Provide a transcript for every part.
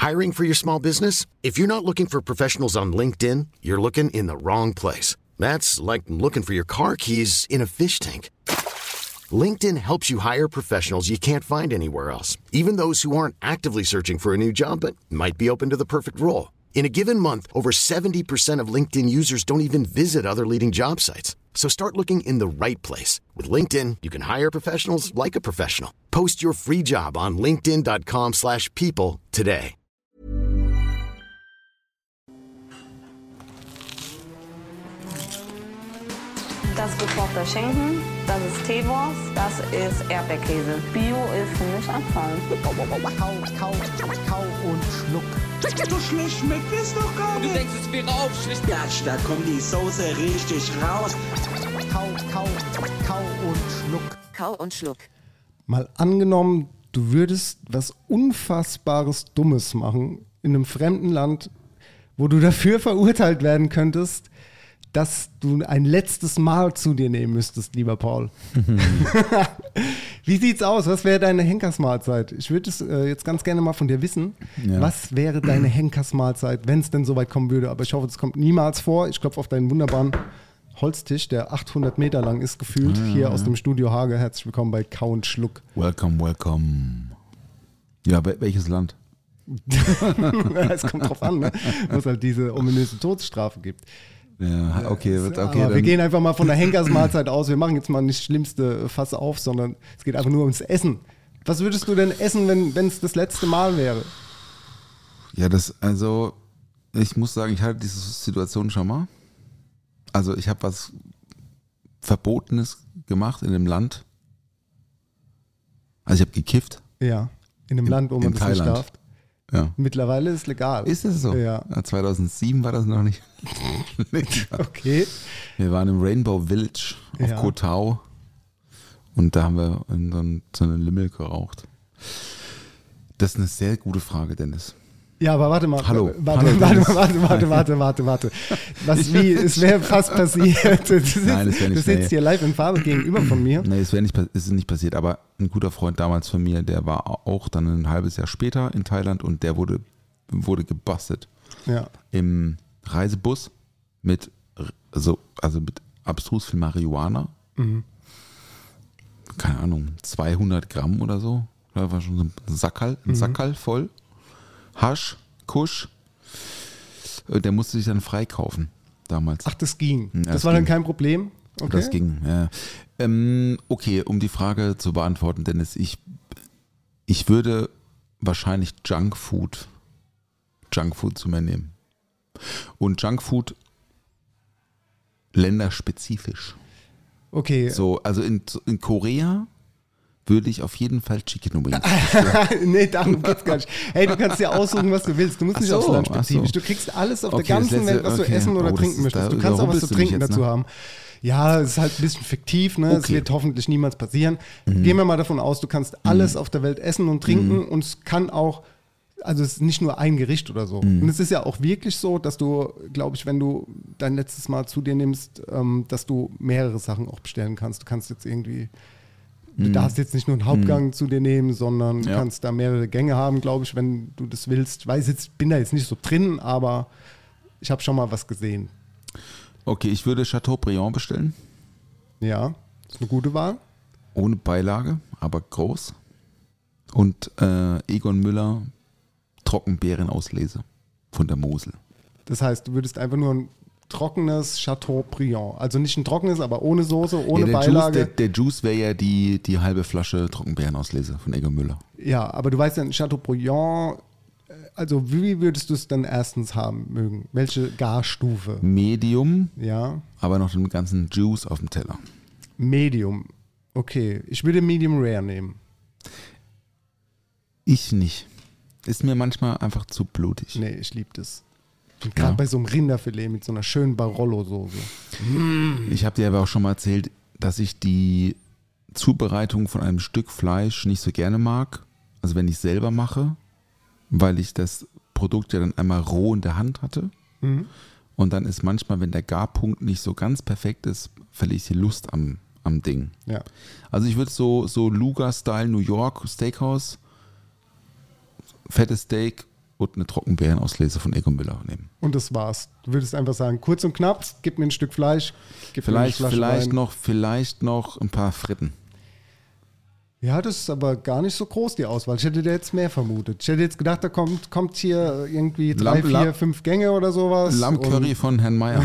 Hiring for your small business? If you're not looking for professionals on LinkedIn, you're looking in the wrong place. That's like looking for your car keys in a fish tank. LinkedIn helps you hire professionals you can't find anywhere else, even those who aren't actively searching for a new job but might be open to the perfect role. In a given month, over 70% of LinkedIn users don't even visit other leading job sites. So start looking in the right place. With LinkedIn, you can hire professionals like a professional. Post your free job on linkedin.com/people today. Das ist gekochter Schinken, das ist Teewurst, das ist Erdbeerkäse. Bio ist für mich Abfall. Kau und schluck. So schlecht schmeckt es doch gar nicht. Du denkst, es wäre aufschlicht. Gatsch, da kommt die Soße richtig raus. Kau und schluck. Kau und schluck. Mal angenommen, du würdest was Unfassbares Dummes machen in einem fremden Land, wo du dafür verurteilt werden könntest, dass du ein letztes Mal zu dir nehmen müsstest, lieber Paul. Wie sieht's aus? Was wäre deine Henkersmahlzeit? Ich würde es jetzt ganz gerne mal von dir wissen. Ja. Was wäre deine Henkersmahlzeit, wenn es denn so weit kommen würde? Aber ich hoffe, es kommt niemals vor. Ich klopfe auf deinen wunderbaren Holztisch, der 800 Meter lang ist, gefühlt, hier aus dem Studio Hage. Herzlich willkommen bei Kau und Schluck. Welcome, welcome. Ja, welches Land? Es kommt drauf an, ne? Wo es halt diese ominöse Todesstrafe gibt. Ja, okay. Aber wir gehen einfach mal von der Henkersmahlzeit aus. Wir machen jetzt mal nicht das schlimmste Fass auf, sondern es geht einfach nur ums Essen. Was würdest du denn essen, wenn es das letzte Mal wäre? Ja, ich muss sagen, ich hatte diese Situation schon mal. Also ich habe was Verbotenes gemacht in dem Land. Also ich habe gekifft. Ja, in einem Land, wo man das nicht darf. Ja. Mittlerweile ist es legal. Ist es so? Ja. 2007 war das noch nicht. Okay. Wir waren im Rainbow Village auf Koh Tao und da haben wir in so eine Limmel geraucht. Das ist eine sehr gute Frage, Dennis. Ja, aber warte mal. Hallo. Warte. Es wäre fast passiert. Du sitzt hier live in Farbe gegenüber von mir. Nee, es ist nicht passiert, aber ein guter Freund damals von mir, der war auch dann ein halbes Jahr später in Thailand und der wurde gebastelt. Ja. Im Reisebus mit abstrus viel Marihuana. Mhm. Keine Ahnung, 200 Gramm oder so. Da war schon ein Sackerl voll. Hasch, Kusch, der musste sich dann freikaufen damals. Ach, das ging. Ja, das war dann kein Problem? Okay. Das ging, ja. Okay, um die Frage zu beantworten, Dennis, ich würde wahrscheinlich Junkfood zu mir nehmen. Und Junkfood länderspezifisch. Okay. So, also in Korea würde ich auf jeden Fall Chicken Wings. Nee, darum geht's gar nicht. Hey, du kannst dir aussuchen, was du willst. Du musst nicht aufs Land spezifisch. Du kriegst alles auf der ganzen Welt, was du essen oder trinken möchtest. Du kannst auch was zu trinken dazu haben. Ja, es ist halt ein bisschen fiktiv, ne? Es wird hoffentlich niemals passieren. Gehen wir mal davon aus, du kannst alles auf der Welt essen und trinken und es kann auch, also es ist nicht nur ein Gericht oder so. Und es ist ja auch wirklich so, dass du, glaube ich, wenn du dein letztes Mal zu dir nimmst, dass du mehrere Sachen auch bestellen kannst. Du kannst jetzt irgendwie Du darfst jetzt nicht nur einen Hauptgang zu dir nehmen, sondern du kannst da mehrere Gänge haben, glaube ich, wenn du das willst. Bin da jetzt nicht so drin, aber ich habe schon mal was gesehen. Okay, ich würde Chateaubriand bestellen. Ja, ist eine gute Wahl. Ohne Beilage, aber groß. Und Egon Müller Trockenbeerenauslese von der Mosel. Das heißt, du würdest einfach nur ein trockenes Chateaubriand. Also nicht ein trockenes, aber ohne Soße, ohne Beilage. Der Juice wäre ja die halbe Flasche Trockenbeerenauslese von Egon Müller. Ja, aber du weißt ja, ein Chateaubriand, also wie würdest du es dann erstens haben mögen? Welche Garstufe? Medium, ja, aber noch den ganzen Juice auf dem Teller. Medium, okay. Ich würde Medium Rare nehmen. Ich nicht. Ist mir manchmal einfach zu blutig. Nee, ich liebe das. Und gerade bei so einem Rinderfilet mit so einer schönen Barolo-Soße. Ich habe dir aber auch schon mal erzählt, dass ich die Zubereitung von einem Stück Fleisch nicht so gerne mag. Also wenn ich es selber mache, weil ich das Produkt ja dann einmal roh in der Hand hatte. Mhm. Und dann ist manchmal, wenn der Garpunkt nicht so ganz perfekt ist, verliere ich die Lust am Ding. Ja. Also ich würde so Luger-Style New York Steakhouse, fettes Steak, und eine Trockenbeerenauslese von Ego Müller nehmen. Und das war's. Du würdest einfach sagen, kurz und knapp, gib mir ein Stück Fleisch, gib mir eine Flasche Wein. Vielleicht noch ein paar Fritten. Ja, das ist aber gar nicht so groß, die Auswahl. Ich hätte da jetzt mehr vermutet. Ich hätte jetzt gedacht, da kommt hier irgendwie 3, 4, 5 Gänge oder sowas. Lammcurry von Herrn Meier.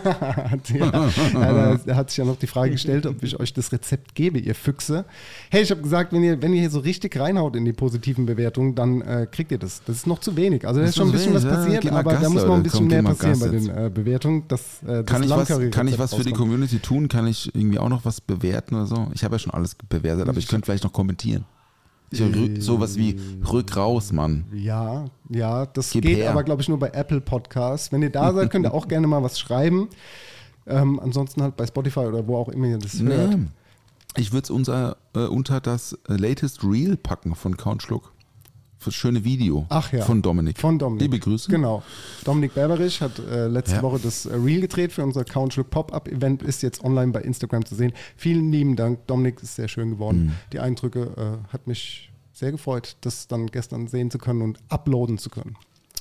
Da hat sich ja noch die Frage gestellt, ob ich euch das Rezept gebe, ihr Füchse. Hey, ich habe gesagt, wenn ihr hier so richtig reinhaut in die positiven Bewertungen, dann kriegt ihr das. Das ist noch zu wenig. Also da ist schon ein bisschen was passiert, aber da muss noch ein bisschen mehr passieren bei den Bewertungen. Kann ich was für die Community tun? Kann ich irgendwie auch noch was bewerten oder so? Ich habe ja schon alles bewertet, aber ich könnte vielleicht noch kommentieren. Sowas wie rück raus, Mann. Ja, das geht aber, glaube ich, nur bei Apple Podcasts. Wenn ihr da seid, könnt ihr auch gerne mal was schreiben. Ansonsten halt bei Spotify oder wo auch immer ihr das hört. Ich würde es unter das Latest Reel packen von Count Schluck. Für schöne Video von Dominik. Liebe Grüße. Genau. Dominik Berberich hat letzte Woche das Reel gedreht für unser Count Schluck Pop-Up-Event. Ist jetzt online bei Instagram zu sehen. Vielen lieben Dank. Dominik, ist sehr schön geworden. Die Eindrücke hat mich sehr gefreut, das dann gestern sehen zu können und uploaden zu können.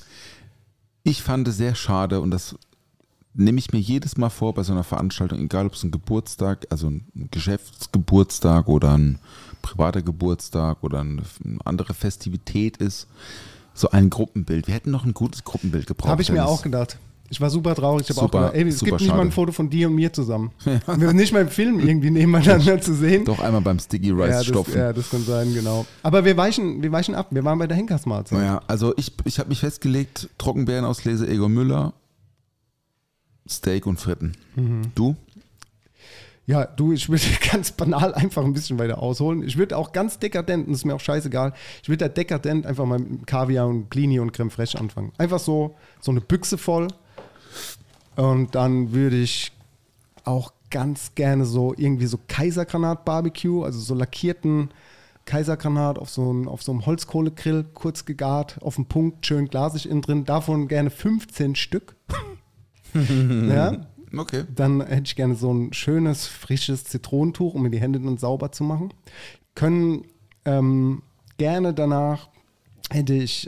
Ich fand es sehr schade und das nehme ich mir jedes Mal vor bei so einer Veranstaltung, egal ob es ein Geburtstag, also ein Geschäftsgeburtstag oder ein privater Geburtstag oder eine andere Festivität ist, so ein Gruppenbild. Wir hätten noch ein gutes Gruppenbild gebraucht. Habe ich mir auch gedacht. Ich war super traurig. Ich habe auch gedacht, es gibt nicht mal ein Foto von dir und mir zusammen. Ja. Wir sind nicht mal im Film irgendwie nebeneinander zu sehen. Doch einmal beim Sticky Rice stopfen. Ja, das kann sein, genau. Aber wir weichen ab. Wir waren bei der Henkersmahlzeit. Naja, also ich habe mich festgelegt, Trockenbeerenauslese Ego Müller, Steak und Fritten. Du? Ja, ich würde ganz banal einfach ein bisschen weiter ausholen. Ich würde auch ganz dekadent, und das ist mir auch scheißegal, ich würde da dekadent einfach mal mit Kaviar und Blini und Creme Fraiche anfangen. Einfach so eine Büchse voll. Und dann würde ich auch ganz gerne so irgendwie so Kaisergranat-Barbecue, also so lackierten Kaisergranat auf so einem Holzkohlegrill, kurz gegart, auf den Punkt, schön glasig innen drin. Davon gerne 15 Stück. Ja. Okay. Dann hätte ich gerne so ein schönes, frisches Zitronentuch, um mir die Hände dann sauber zu machen. Können gerne danach hätte ich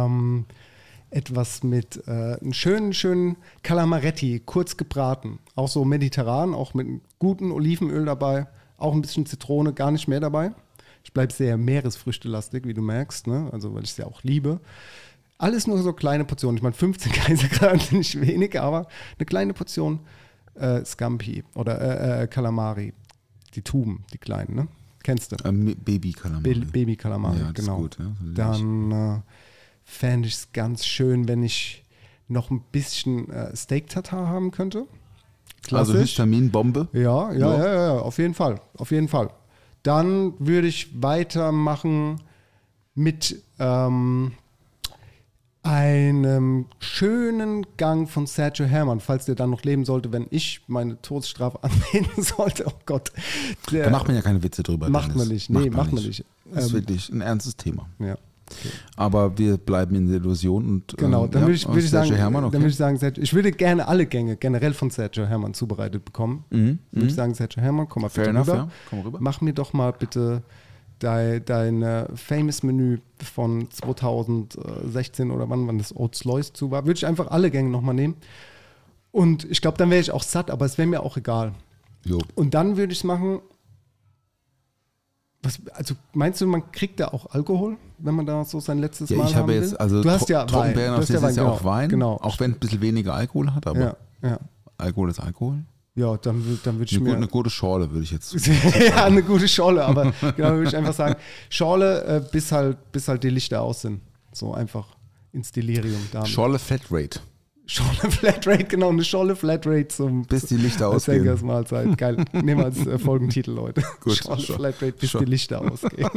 etwas mit einem schönen Calamaretti, kurz gebraten. Auch so mediterran, auch mit einem guten Olivenöl dabei. Auch ein bisschen Zitrone, gar nicht mehr dabei. Ich bleibe sehr meeresfrüchtelastig, wie du merkst, ne? Also weil ich es ja auch liebe. Alles nur so kleine Portionen. Ich meine, 15 Kaisergranat sind nicht wenig, aber eine kleine Portion Scampi oder Calamari. Die Tuben, die kleinen, ne? Kennst du? Baby-Calamari. Baby-Calamari, ja, genau. Ist gut, ja? So dann fände ich es ganz schön, wenn ich noch ein bisschen Steak-Tartar haben könnte. Klassisch. Also Histaminbombe? Ja, auf jeden Fall. Auf jeden Fall. Dann würde ich weitermachen mit einem schönen Gang von Sergio Herrmann, falls der dann noch leben sollte, wenn ich meine Todesstrafe anwenden sollte. Oh Gott. Da macht man ja keine Witze drüber. Macht man nicht. Nee, macht man nicht. Das ist wirklich ein ernstes Thema. Ja. Okay. Aber wir bleiben in der Illusion. Und, genau, dann würde ich sagen, Herrmann, okay. Dann würde ich sagen, ich würde gerne alle Gänge generell von Sergio Herrmann zubereitet bekommen. Würde ich sagen, Sergio Herrmann, komm mal bitte rüber. Ja. Komm rüber. Mach mir doch mal bitte dein Famous-Menü von 2016 oder wann das Oats Lois zu war. Würde ich einfach alle Gänge nochmal nehmen. Und ich glaube, dann wäre ich auch satt, aber es wäre mir auch egal. Jo. Und dann würde ich es machen. Also meinst du, man kriegt da auch Alkohol, wenn man da so sein letztes Mal haben will? Also du hast ja Trockenbeeren, Wein. Das ist ja auch Wein, genau. Auch wenn es ein bisschen weniger Alkohol hat, aber ja. Alkohol ist Alkohol. Ja, dann würde ich mir... Eine gute Schorle würde ich jetzt... Ja, eine gute Schorle, aber genau, würde ich einfach sagen, Schorle, bis halt die Lichter aus sind. So einfach ins Delirium. Damit. Schorle Flatrate. Schorle Flatrate, genau, eine Schorle Flatrate bis die Lichter ausgehen. Henkersmahlzeit. Geil, nehmen wir als Folgentitel, Leute. Gut, Schorle Flatrate, bis die Lichter ausgehen.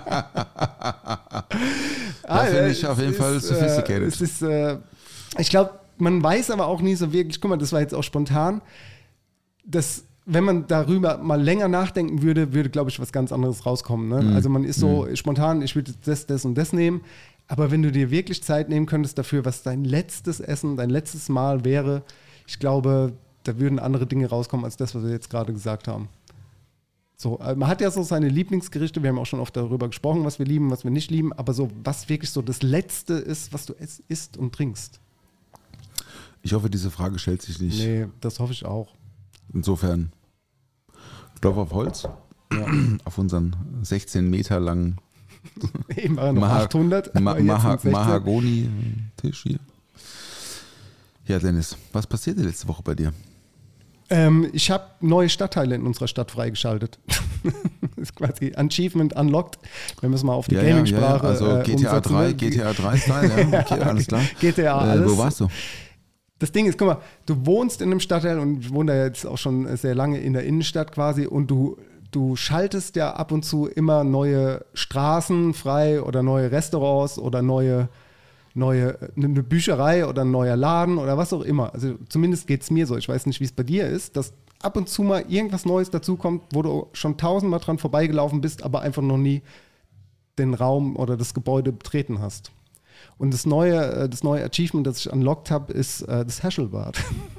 Finde ich auf jeden Fall sophisticated. Ich glaube, man weiß aber auch nie so wirklich, guck mal, das war jetzt auch spontan, dass, wenn man darüber mal länger nachdenken würde, glaube ich, was ganz anderes rauskommen. Ne? Also man ist so spontan, ich würde das und das nehmen. Aber wenn du dir wirklich Zeit nehmen könntest dafür, was dein letztes Essen, dein letztes Mal wäre, ich glaube, da würden andere Dinge rauskommen, als das, was wir jetzt gerade gesagt haben. So, man hat ja so seine Lieblingsgerichte, wir haben auch schon oft darüber gesprochen, was wir lieben, was wir nicht lieben, aber so, was wirklich so das Letzte ist, was du isst und trinkst. Ich hoffe, diese Frage stellt sich nicht. Nee, das hoffe ich auch. Insofern, Klopf auf Holz, auf unseren 16 Meter langen Eben war noch 800. Mahagoni-Tisch hier. Ja, Dennis, was passierte letzte Woche bei dir? Ich habe neue Stadtteile in unserer Stadt freigeschaltet. Das ist quasi Achievement unlocked. Wenn wir es mal auf die Gaming-Sprache also GTA 3, GTA 3 Style, ja. Okay, alles klar. GTA, alles. Wo warst du? Das Ding ist, guck mal, du wohnst in einem Stadtteil und ich wohne da jetzt auch schon sehr lange in der Innenstadt quasi und du schaltest ja ab und zu immer neue Straßen frei oder neue Restaurants oder eine Bücherei oder ein neuer Laden oder was auch immer. Also zumindest geht es mir so. Ich weiß nicht, wie es bei dir ist, dass ab und zu mal irgendwas Neues dazukommt, wo du schon 1000-mal dran vorbeigelaufen bist, aber einfach noch nie den Raum oder das Gebäude betreten hast. Und das neue Achievement, das ich unlocked habe, ist das Hasselbad.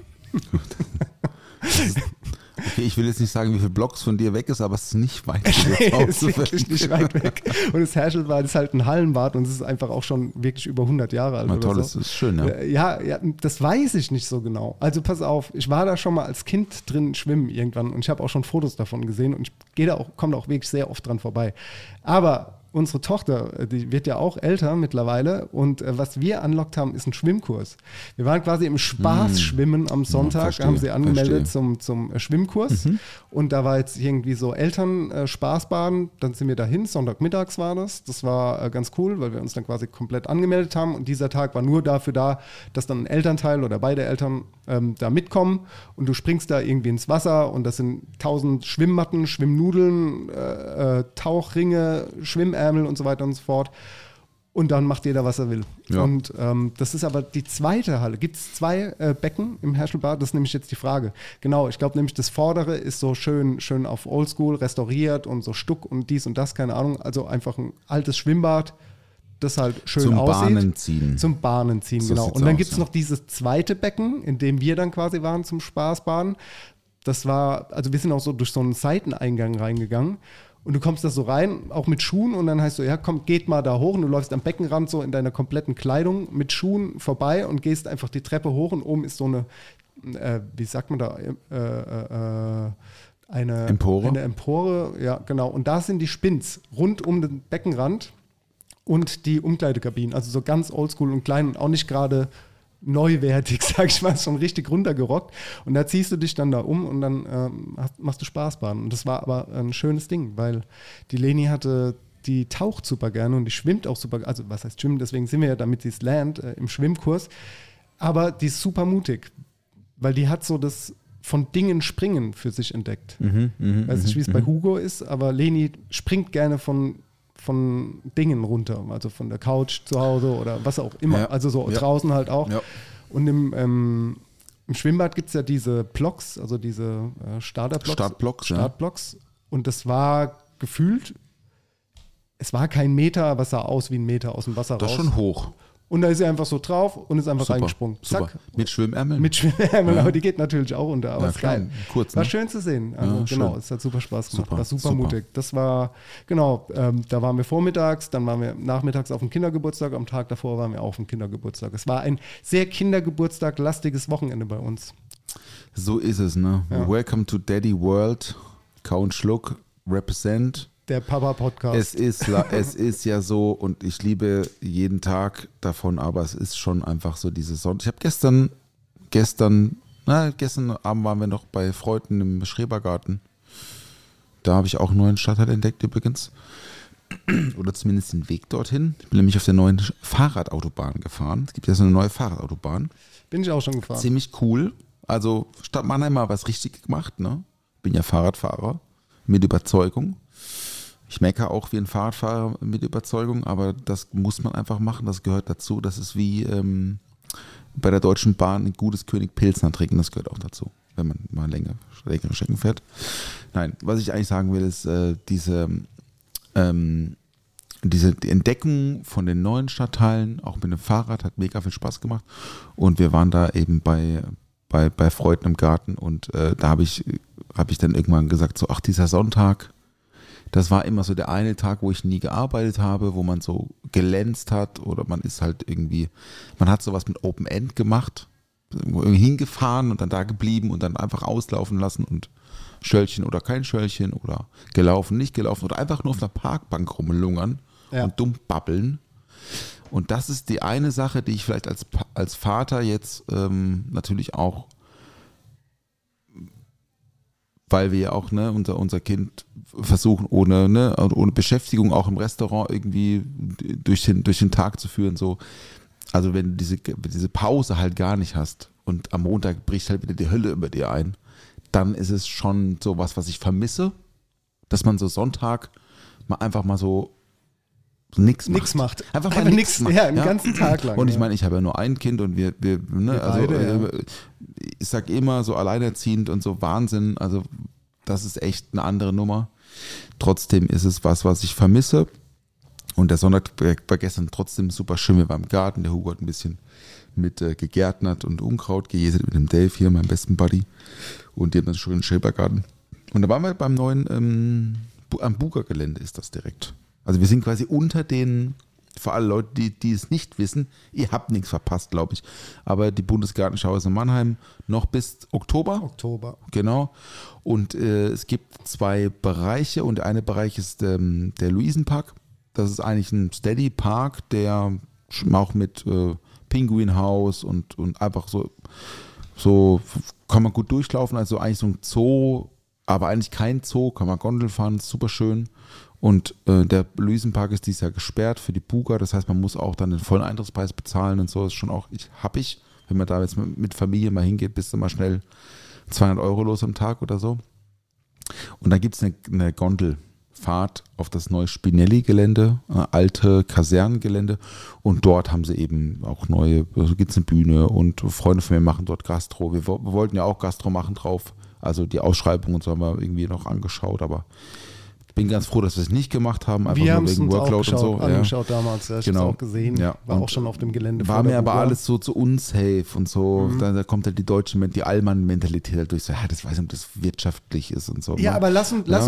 Okay, ich will jetzt nicht sagen, wie viele Blocks von dir weg ist, aber es ist nicht weit weg. Es ist wirklich nicht weit weg. Und das Herschelbad ist halt ein Hallenbad und es ist einfach auch schon wirklich über 100 Jahre alt. Na toll, so. Das ist schön, ja. Ja, das weiß ich nicht so genau. Also pass auf, ich war da schon mal als Kind drin schwimmen irgendwann und ich habe auch schon Fotos davon gesehen und ich komme da auch wirklich sehr oft dran vorbei. Aber unsere Tochter, die wird ja auch älter mittlerweile und was wir unlockt haben, ist ein Schwimmkurs. Wir waren quasi im Spaßschwimmen am Sonntag, haben sie angemeldet zum Schwimmkurs und da war jetzt irgendwie so Eltern-Spaßbaden, dann sind wir dahin, Sonntagmittags war das. Das war ganz cool, weil wir uns dann quasi komplett angemeldet haben und dieser Tag war nur dafür da, dass dann ein Elternteil oder beide Eltern da mitkommen und du springst da irgendwie ins Wasser und das sind 1000 Schwimmmatten, Schwimmnudeln, Tauchringe, Schwimmärmel und so weiter und so fort. Und dann macht jeder, was er will. Ja. Und das ist aber die zweite Halle. Gibt es 2 Becken im Herschelbad? Das ist nämlich jetzt die Frage. Genau, ich glaube nämlich, das vordere ist so schön auf Oldschool restauriert und so Stuck und dies und das, keine Ahnung. Also einfach ein altes Schwimmbad, das halt schön aussieht. Zum Bahnen ziehen, so genau. Und dann gibt es noch dieses zweite Becken, in dem wir dann quasi waren zum Spaßbaden. Das war, also wir sind auch so durch so einen Seiteneingang reingegangen. Und du kommst da so rein, auch mit Schuhen und dann heißt so, ja komm, geht mal da hoch und du läufst am Beckenrand so in deiner kompletten Kleidung mit Schuhen vorbei und gehst einfach die Treppe hoch und oben ist so eine, wie sagt man da, eine Empore. Eine Empore, ja genau. Und da sind die Spins rund um den Beckenrand und die Umkleidekabinen, also so ganz oldschool und klein und auch nicht gerade neuwertig, sag ich mal, schon richtig runtergerockt. Und da ziehst du dich dann da um und dann machst du Spaßbahn. Und das war aber ein schönes Ding, weil die Leni die taucht super gerne und die schwimmt auch super, also was heißt schwimmen, deswegen sind wir ja, damit sie es lernt, im Schwimmkurs. Aber die ist super mutig, weil die hat so das von Dingen springen für sich entdeckt. Weiß nicht, wie es bei Hugo ist, aber Leni springt gerne von Dingen runter, also von der Couch zu Hause oder was auch immer, also so draußen halt auch. Ja. Und im Schwimmbad gibt es ja diese Blocks, also diese Startblocks. Ja. Und das war gefühlt, es war kein Meter, aber es sah aus wie ein Meter aus dem Wasser raus. Das ist schon hoch. Und da ist sie einfach so drauf und ist einfach reingesprungen. Super. Zack. Mit Schwimmärmeln? Mit Schwimmärmeln, aber die geht natürlich auch unter. Aber ja, klar. Kurz, ne? War schön zu sehen. Also, genau, es hat super Spaß gemacht. War super mutig. Das war, genau, da waren wir vormittags, dann waren wir nachmittags auf dem Kindergeburtstag, am Tag davor waren wir auch auf dem Kindergeburtstag. Es war ein sehr Kindergeburtstag-lastiges Wochenende bei uns. So ist es, ne? Ja. Welcome to Daddy World. Kau und Schluck, represent. Der Papa-Podcast. Es ist ja so und ich liebe jeden Tag davon, aber es ist schon einfach so diese Sonne. Ich habe gestern Abend waren wir noch bei Freunden im Schrebergarten. Da habe ich auch einen neuen Stadtteil entdeckt übrigens. Oder zumindest den Weg dorthin. Ich bin nämlich auf der neuen Fahrradautobahn gefahren. Es gibt ja so eine neue Fahrradautoban. Bin ich auch schon gefahren. Ziemlich cool. Also Stadt Mannheim mal was richtig gemacht, ne? Bin ja Fahrradfahrer mit Überzeugung. Ich meckere auch wie ein Fahrradfahrer mit Überzeugung, aber das muss man einfach machen, das gehört dazu. Das ist wie bei der Deutschen Bahn ein gutes König Pilsner trinken, das gehört auch dazu, wenn man mal längere Strecken fährt. Nein, was ich eigentlich sagen will, ist die Entdeckung von den neuen Stadtteilen, auch mit dem Fahrrad, hat mega viel Spaß gemacht und wir waren da eben bei Freunden im Garten und da habe ich habe ich dann irgendwann gesagt, so, ach, dieser Sonntag, das war immer so der eine Tag, wo ich nie gearbeitet habe, wo man so glänzt hat oder man ist halt irgendwie, man hat sowas mit Open End gemacht, irgendwie hingefahren und dann da geblieben und dann einfach auslaufen lassen und Schöllchen oder kein Schöllchen oder gelaufen, nicht gelaufen oder einfach nur auf einer Parkbank rumlungern und dumm babbeln. Und das ist die eine Sache, die ich vielleicht als Vater jetzt natürlich auch, weil wir ja auch unser Kind versuchen, ohne Beschäftigung auch im Restaurant irgendwie durch den Tag zu führen. So. Also wenn du diese Pause halt gar nicht hast und am Montag bricht halt wieder die Hölle über dir ein, dann ist es schon so was ich vermisse, dass man so Sonntag mal einfach mal so nichts macht. Einfach mal nichts macht. Ja, den ganzen Tag lang. Und ich meine, ich habe ja nur ein Kind und wir beide, ich sag immer so alleinerziehend und so Wahnsinn, also das ist echt eine andere Nummer. Trotzdem ist es was ich vermisse. Und der Sonntag war gestern trotzdem super schön. Wir waren im Garten, der Hugo hat ein bisschen mit gegärtnert und Unkraut gejätet mit dem Dave hier, meinem besten Buddy. Und die haben einen schönen Schrebergarten. Und da waren wir beim neuen, am Buga-Gelände ist das direkt. Also wir sind quasi unter den, für alle Leute, die es nicht wissen, ihr habt nichts verpasst, glaube ich. Aber die Bundesgartenschau ist in Mannheim noch bis Oktober. Genau. Und es gibt 2 Bereiche und der eine Bereich ist der Luisenpark. Das ist eigentlich ein Steady Park, der auch mit Pinguinhaus und einfach so kann man gut durchlaufen. Also eigentlich so ein Zoo, aber eigentlich kein Zoo, kann man Gondel fahren, ist super schön. Und der Luisenpark ist dieses Jahr gesperrt für die Buga, das heißt, man muss auch dann den vollen Eintrittspreis bezahlen und so. Das ist schon auch, wenn man da jetzt mit Familie mal hingeht, bist du mal schnell 200 € los am Tag oder so. Und dann gibt es eine Gondelfahrt auf das neue Spinelli-Gelände, alte Kasernengelände. Und dort haben sie eben auch also gibt es eine Bühne und Freunde von mir machen dort Gastro. Wir wollten ja auch Gastro machen drauf. Also die Ausschreibung und so haben wir irgendwie noch angeschaut, aber ich bin ganz froh, dass wir es nicht gemacht haben, einfach nur wegen Workload und so. Angeschaut damals, ich habe es auch gesehen, war auch schon auf dem Gelände. War mir aber alles so zu unsafe und so, da kommt halt die Allmann-Mentalität halt durch, so, das weiß ich, ob das wirtschaftlich ist und so. Ja, aber lass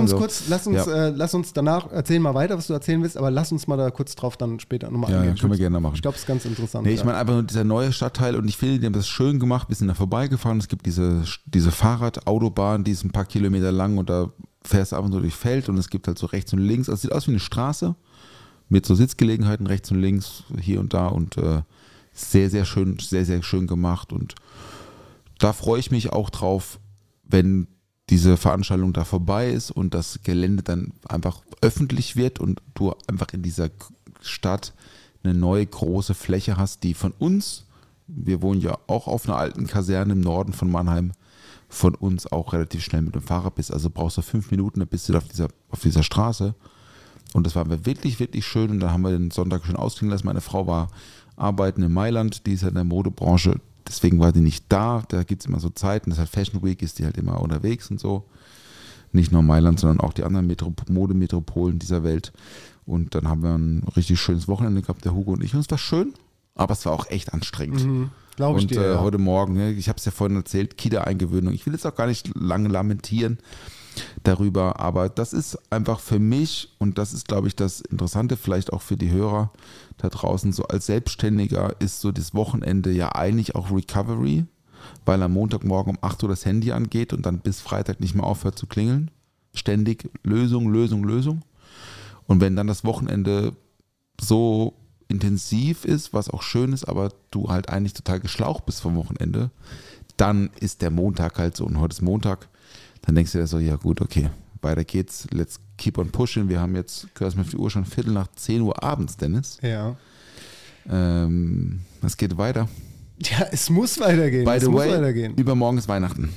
uns danach, erzähl mal weiter, was du erzählen willst, aber lass uns mal da kurz drauf dann später nochmal eingehen. Ja, können wir gerne machen. Ich glaube, es ist ganz interessant. Nee, ich meine einfach nur dieser neue Stadtteil und ich finde, die haben das schön gemacht, wir sind da vorbeigefahren, es gibt diese Fahrradautobahn, die ist ein paar Kilometer lang und da fährst du einfach nur durch Feld und es gibt halt so rechts und links, also es sieht aus wie eine Straße mit so Sitzgelegenheiten rechts und links, hier und da und sehr, sehr schön gemacht und da freue ich mich auch drauf, wenn diese Veranstaltung da vorbei ist und das Gelände dann einfach öffentlich wird und du einfach in dieser Stadt eine neue große Fläche hast, die von uns, wir wohnen ja auch auf einer alten Kaserne im Norden von Mannheim, von uns auch relativ schnell mit dem Fahrrad bist. Also brauchst du 5 Minuten, dann bist du auf dieser Straße. Und das war wirklich, wirklich schön. Und da haben wir den Sonntag schön ausklingen lassen. Meine Frau war arbeiten in Mailand, die ist ja in der Modebranche. Deswegen war die nicht da. Da gibt es immer so Zeiten. Das ist halt Fashion Week, ist die halt immer unterwegs und so. Nicht nur Mailand, sondern auch die anderen Modemetropolen dieser Welt. Und dann haben wir ein richtig schönes Wochenende gehabt, der Hugo und ich. Und es war schön, aber es war auch echt anstrengend. Glaube ich dir. Und heute Morgen, ich habe es ja vorhin erzählt, Kita-Eingewöhnung. Ich will jetzt auch gar nicht lange lamentieren darüber, aber das ist einfach für mich, und das ist, glaube ich, das Interessante, vielleicht auch für die Hörer da draußen, so als Selbstständiger ist so das Wochenende ja eigentlich auch Recovery, weil am Montagmorgen um 8 Uhr das Handy angeht und dann bis Freitag nicht mehr aufhört zu klingeln. Ständig Lösung. Und wenn dann das Wochenende so intensiv ist, was auch schön ist, aber du halt eigentlich total geschlaucht bist vom Wochenende, dann ist der Montag halt so, und heute ist Montag, dann denkst du dir so, ja gut, okay, weiter geht's, let's keep on pushing, wir haben jetzt, hörst du mir auf die Uhr, schon 9:15 abends, Dennis. Ja. Es geht weiter. Ja, es muss weitergehen. By the way, übermorgen ist Weihnachten.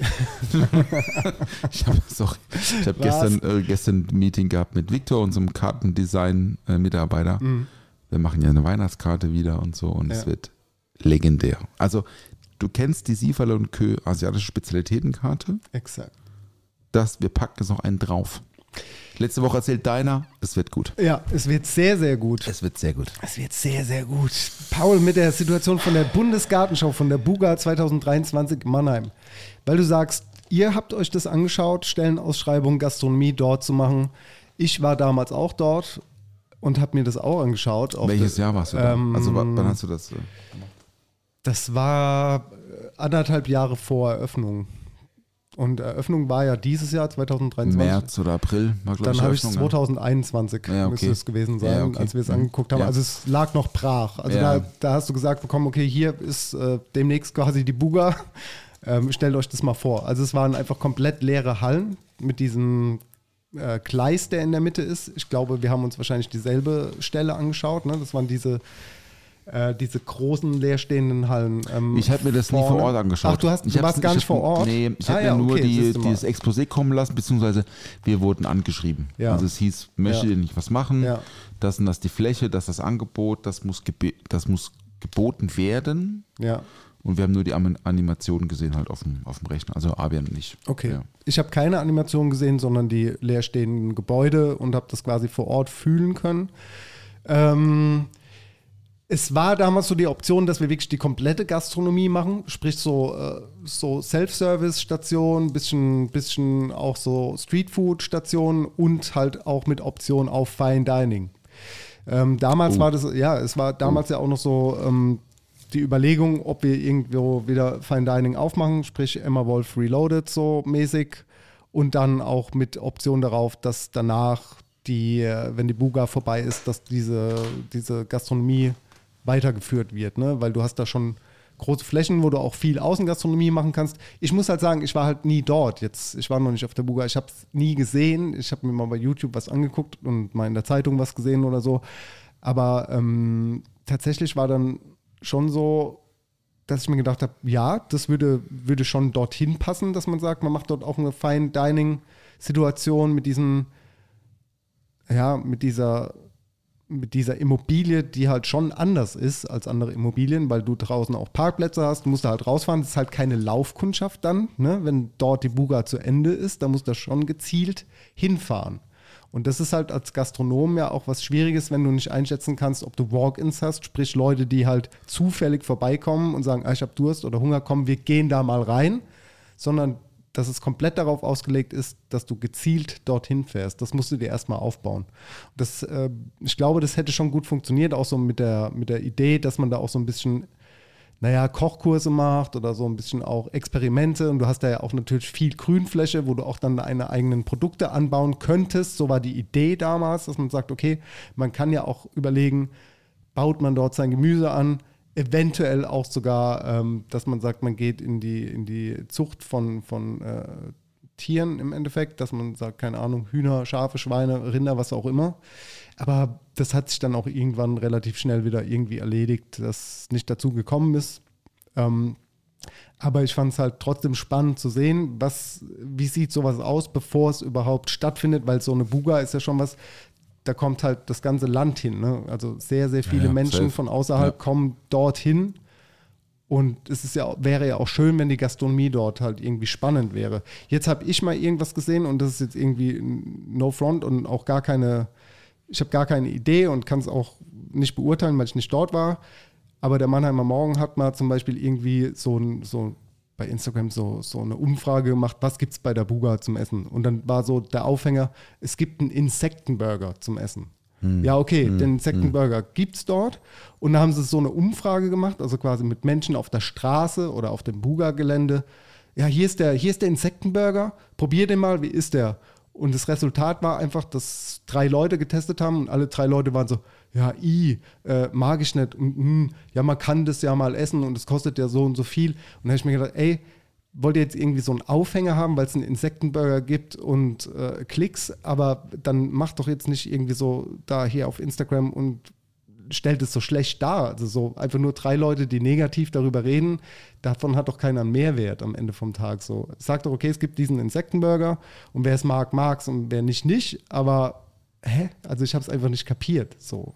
Ich habe gestern ein Meeting gehabt mit Victor, unserem Kartendesign-Mitarbeiter. Wir machen ja eine Weihnachtskarte wieder und so und es wird legendär. Also du kennst die Sieferle und Kö asiatische Spezialitätenkarte. Exakt. Wir packen jetzt noch einen drauf. Letzte Woche erzählt deiner, es wird gut. Ja, es wird sehr, sehr gut. Es wird sehr gut. Es wird sehr, sehr gut. Paul, mit der Situation von der Bundesgartenschau, von der Buga 2023 Mannheim. Weil du sagst, ihr habt euch das angeschaut, Stellenausschreibung, Gastronomie dort zu machen. Ich war damals auch dort und habe mir das auch angeschaut. Welches Jahr warst du da? Also wann hast du das gemacht? Das war 1,5 Jahre vor Eröffnung. Und Eröffnung war ja dieses Jahr, 2023. März oder April war, glaube ich, dann habe ich es 2021, müsste es gewesen sein, als wir es angeguckt haben. Ja. Also es lag noch brach. Also da hast du gesagt bekommen, okay, hier ist demnächst quasi die Buga. Stellt euch das mal vor. Also es waren einfach komplett leere Hallen mit diesem Gleis, der in der Mitte ist. Ich glaube, wir haben uns wahrscheinlich dieselbe Stelle angeschaut. Ne? Das waren diese großen leerstehenden Hallen. Ich habe mir das nie vor Ort angeschaut. Ach, du warst gar nicht vor Ort? Nee, ich habe mir nur dieses Exposé kommen lassen, beziehungsweise wir wurden angeschrieben. Ja. Also es hieß, möchtet ihr nicht was machen? Ja. Das und das die Fläche, das ist das Angebot, das muss geboten werden. Ja. Und wir haben nur die Animationen gesehen halt auf dem Rechner, also Avian nicht. Okay, ja. Ich habe keine Animationen gesehen, sondern die leerstehenden Gebäude und habe das quasi vor Ort fühlen können. Es war damals so die Option, dass wir wirklich die komplette Gastronomie machen, sprich so Self-Service-Stationen, bisschen auch so Streetfood-Stationen und halt auch mit Option auf Fine Dining. Damals war das, es war damals ja auch noch so die Überlegung, ob wir irgendwo wieder Fine Dining aufmachen, sprich Emma Wolf Reloaded so mäßig und dann auch mit Option darauf, dass danach wenn die Buga vorbei ist, dass diese Gastronomie weitergeführt wird, ne? Weil du hast da schon große Flächen, wo du auch viel Außengastronomie machen kannst. Ich muss halt sagen, ich war halt nie dort. Ich war noch nicht auf der Buga, ich habe es nie gesehen. Ich habe mir mal bei YouTube was angeguckt und mal in der Zeitung was gesehen oder so. Aber tatsächlich war dann schon so, dass ich mir gedacht habe, ja, das würde schon dorthin passen, dass man sagt, man macht dort auch eine Fine Dining Situation mit dieser Immobilie, die halt schon anders ist als andere Immobilien, weil du draußen auch Parkplätze hast, du musst da halt rausfahren, das ist halt keine Laufkundschaft dann, ne? Wenn dort die Buga zu Ende ist, da musst du schon gezielt hinfahren. Und das ist halt als Gastronom ja auch was Schwieriges, wenn du nicht einschätzen kannst, ob du Walk-ins hast, sprich Leute, die halt zufällig vorbeikommen und sagen, ich habe Durst oder Hunger, komm, wir gehen da mal rein, sondern dass es komplett darauf ausgelegt ist, dass du gezielt dorthin fährst. Das musst du dir erstmal aufbauen. Ich glaube, das hätte schon gut funktioniert, auch so mit der Idee, dass man da auch so ein bisschen, Kochkurse macht oder so ein bisschen auch Experimente. Und du hast da ja auch natürlich viel Grünfläche, wo du auch dann deine eigenen Produkte anbauen könntest. So war die Idee damals, dass man sagt, okay, man kann ja auch überlegen, baut man dort sein Gemüse an, eventuell auch sogar, dass man sagt, man geht in die Zucht von Tieren im Endeffekt, dass man sagt, keine Ahnung, Hühner, Schafe, Schweine, Rinder, was auch immer. Aber das hat sich dann auch irgendwann relativ schnell wieder irgendwie erledigt, dass es nicht dazu gekommen ist. Aber ich fand es halt trotzdem spannend zu sehen, wie sieht sowas aus, bevor es überhaupt stattfindet, weil so eine Buga ist ja schon was, da kommt halt das ganze Land hin. Ne? Also sehr, sehr viele Menschen von außerhalb kommen dorthin. Und es wäre ja auch schön, wenn die Gastronomie dort halt irgendwie spannend wäre. Jetzt habe ich mal irgendwas gesehen und das ist jetzt irgendwie no front und auch ich habe gar keine Idee und kann es auch nicht beurteilen, weil ich nicht dort war. Aber der Mannheimer Morgen hat mal zum Beispiel irgendwie so bei Instagram so eine Umfrage gemacht, was gibt es bei der Buga zum Essen? Und dann war so der Aufhänger, es gibt einen Insektenburger zum Essen. Ja, okay, den Insektenburger gibt es dort. Und da haben sie so eine Umfrage gemacht, also quasi mit Menschen auf der Straße oder auf dem Buga-Gelände. Ja, hier ist der Insektenburger, probier den mal, wie ist der? Und das Resultat war einfach, dass 3 Leute getestet haben und alle 3 Leute waren so, ja, mag ich nicht. Und, ja, man kann das ja mal essen und es kostet ja so und so viel. Und dann habe ich mir gedacht, wollt ihr jetzt irgendwie so einen Aufhänger haben, weil es einen Insektenburger gibt und Klicks, aber dann macht doch jetzt nicht irgendwie so da hier auf Instagram und stellt es so schlecht dar. Also so einfach nur 3 Leute, die negativ darüber reden, davon hat doch keiner einen Mehrwert am Ende vom Tag. So, sagt doch, okay, es gibt diesen Insektenburger und wer es mag, mag es und wer nicht, aber also ich habe es einfach nicht kapiert. So.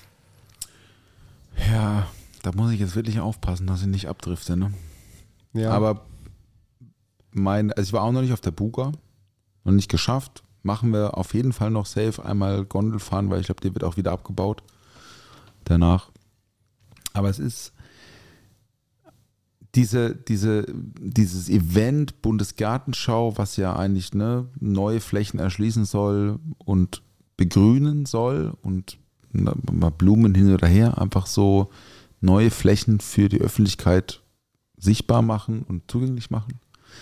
Ja, da muss ich jetzt wirklich aufpassen, dass ich nicht abdrifte, ne? Ja. Aber ich war auch noch nicht auf der Buga, noch nicht geschafft. Machen wir auf jeden Fall noch safe einmal Gondel fahren, weil ich glaube, die wird auch wieder abgebaut danach. Aber es ist dieses Event Bundesgartenschau, was ja eigentlich neue Flächen erschließen soll und begrünen soll und mal Blumen hin oder her, einfach so neue Flächen für die Öffentlichkeit sichtbar machen und zugänglich machen.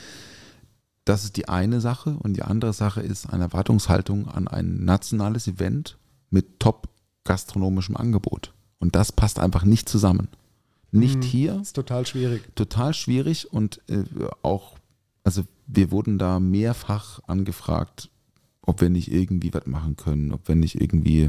Das ist die eine Sache. Und die andere Sache ist eine Erwartungshaltung an ein nationales Event mit top-gastronomischem Angebot. Und das passt einfach nicht zusammen. Nicht hier. Das ist total schwierig. Total schwierig und auch, also wir wurden da mehrfach angefragt, ob wir nicht irgendwie was machen können, ob wir nicht irgendwie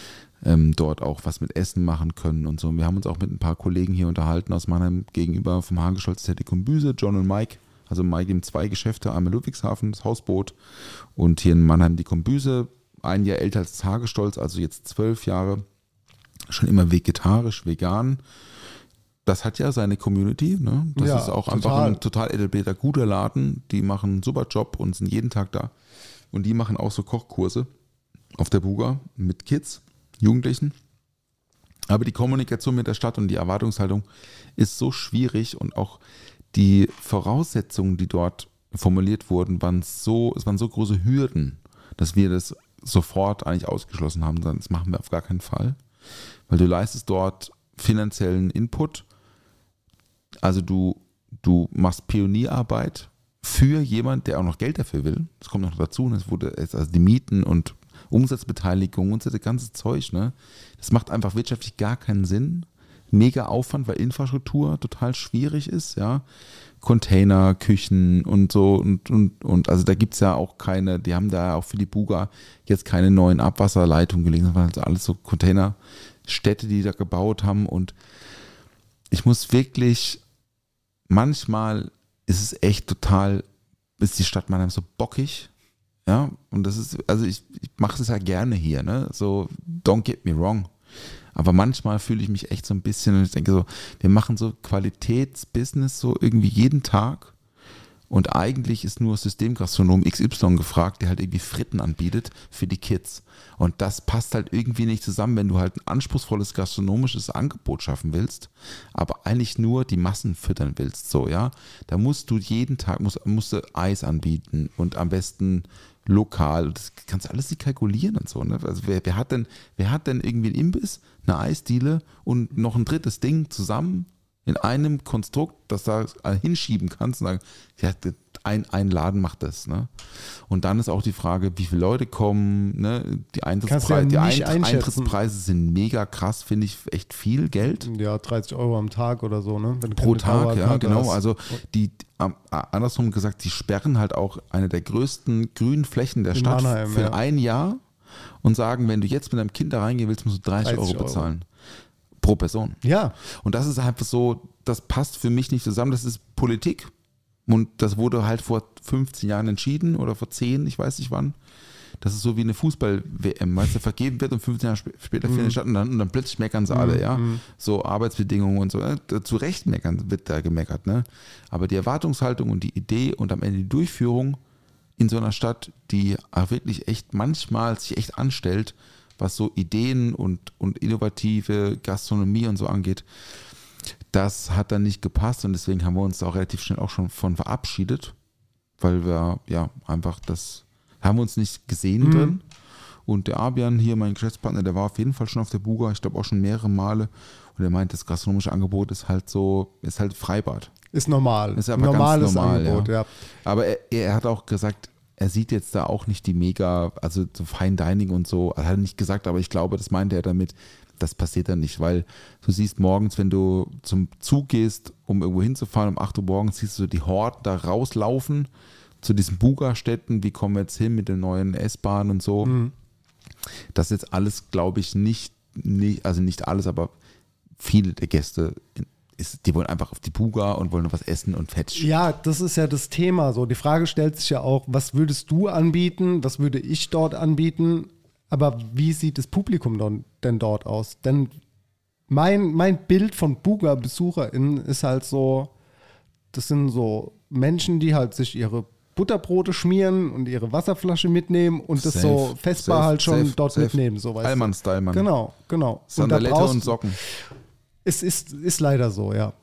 dort auch was mit Essen machen können und so. Und wir haben uns auch mit ein paar Kollegen hier unterhalten aus Mannheim gegenüber vom Hagestolz der Kombüse, John und Mike. Also Mike eben 2 Geschäfte, einmal Ludwigshafen, das Hausboot und hier in Mannheim die Kombüse. 1 Jahr älter als das Hagestolz, also jetzt 12 Jahre, schon immer vegetarisch, vegan. Das hat ja seine Community, ne? Das ist auch einfach ein total etablierter, guter Laden. Die machen einen super Job und sind jeden Tag da. Und die machen auch so Kochkurse auf der Buga mit Kids, Jugendlichen. Aber die Kommunikation mit der Stadt und die Erwartungshaltung ist so schwierig und auch die Voraussetzungen, die dort formuliert wurden, es waren so große Hürden, dass wir das sofort eigentlich ausgeschlossen haben. Das machen wir auf gar keinen Fall. Weil du leistest dort finanziellen Input. Also du machst Pionierarbeit für jemand, der auch noch Geld dafür will. Das kommt noch dazu. Also die Mieten und Umsatzbeteiligung und so das ganze Zeug. Ne? Das macht einfach wirtschaftlich gar keinen Sinn. Mega Aufwand, weil Infrastruktur total schwierig ist. Ja? Container, Küchen und so. Und also da gibt es ja auch keine, die haben da auch für die Buga jetzt keine neuen Abwasserleitungen gelegt. Das waren also alles so Containerstädte, die da gebaut haben. Und ich muss wirklich, manchmal ist es echt ist die Stadt Mannheim so bockig. Ja, und das ist, also ich mache das ja gerne hier, ne? So, don't get me wrong. Aber manchmal fühle ich mich echt so ein bisschen und ich denke so, wir machen so Qualitätsbusiness so irgendwie jeden Tag und eigentlich ist nur Systemgastronom XY gefragt, der halt irgendwie Fritten anbietet für die Kids. Und das passt halt irgendwie nicht zusammen, wenn du halt ein anspruchsvolles gastronomisches Angebot schaffen willst, aber eigentlich nur die Massen füttern willst, so, ja. Da musst du jeden Tag, musst du Eis anbieten und am besten lokal. Das kannst du alles nicht kalkulieren und so, ne? Also wer hat denn irgendwie einen Imbiss, eine Eisdiele und noch ein drittes Ding zusammen in einem Konstrukt, das da hinschieben kannst und sagen, ja, ein Laden macht das, ne? Und dann ist auch die Frage, wie viele Leute kommen, ne? Die Eintrittspreise sind mega krass, finde ich, echt viel Geld. Ja, 30 € am Tag oder so, ne? Wenn pro Tag, ja, genau. Also andersrum gesagt, die sperren halt auch eine der größten grünen Flächen der Stadt Mannheim, für ein Jahr und sagen, wenn du jetzt mit deinem Kind da reingehen willst, musst du 30 € bezahlen. Pro Person. Ja. Und das ist einfach so, das passt für mich nicht zusammen, das ist Politik. Und das wurde halt vor 15 Jahren entschieden oder vor 10, ich weiß nicht wann. Das ist so wie eine Fußball-WM, weißt du, vergeben wird und 15 Jahre später findet statt und dann plötzlich meckern sie alle, ja. So Arbeitsbedingungen und so. Zu Recht wird da gemeckert, ne? Aber die Erwartungshaltung und die Idee und am Ende die Durchführung in so einer Stadt, die wirklich echt manchmal sich echt anstellt, was so Ideen und innovative Gastronomie und so angeht, das hat dann nicht gepasst und deswegen haben wir uns da auch relativ schnell auch schon von verabschiedet, weil wir ja einfach haben wir uns nicht gesehen drin. Und der Abian hier, mein Geschäftspartner, der war auf jeden Fall schon auf der Buga, ich glaube auch schon mehrere Male und er meint, das gastronomische Angebot ist halt Freibad. Ist normal. Ist aber normales Angebot, ja. Aber er hat auch gesagt, er sieht jetzt da auch nicht die mega, also so Fine Dining und so, hat er nicht gesagt, aber ich glaube, das meinte er damit, das passiert dann nicht, weil du siehst morgens, wenn du zum Zug gehst, um irgendwo hinzufahren, um 8 Uhr morgens, siehst du die Horden da rauslaufen zu diesen Buga-Städten, wie kommen wir jetzt hin mit den neuen S-Bahnen und so. Das ist jetzt alles, glaube ich, nicht, also nicht alles, aber viele der Gäste, die wollen einfach auf die Buga und wollen noch was essen und fertig. Ja, das ist ja das Thema. So, die Frage stellt sich ja auch, was würdest du anbieten, was würde ich dort anbieten, aber wie sieht das Publikum denn dort aus? Denn mein Bild von Buga-BesucherInnen ist halt so, das sind so Menschen, die halt sich ihre Butterbrote schmieren und ihre Wasserflasche mitnehmen und das so festbar halt schon dort mitnehmen. So, Allmann-Style, Mann. Genau. Sandalette und Socken. Es ist leider so, ja.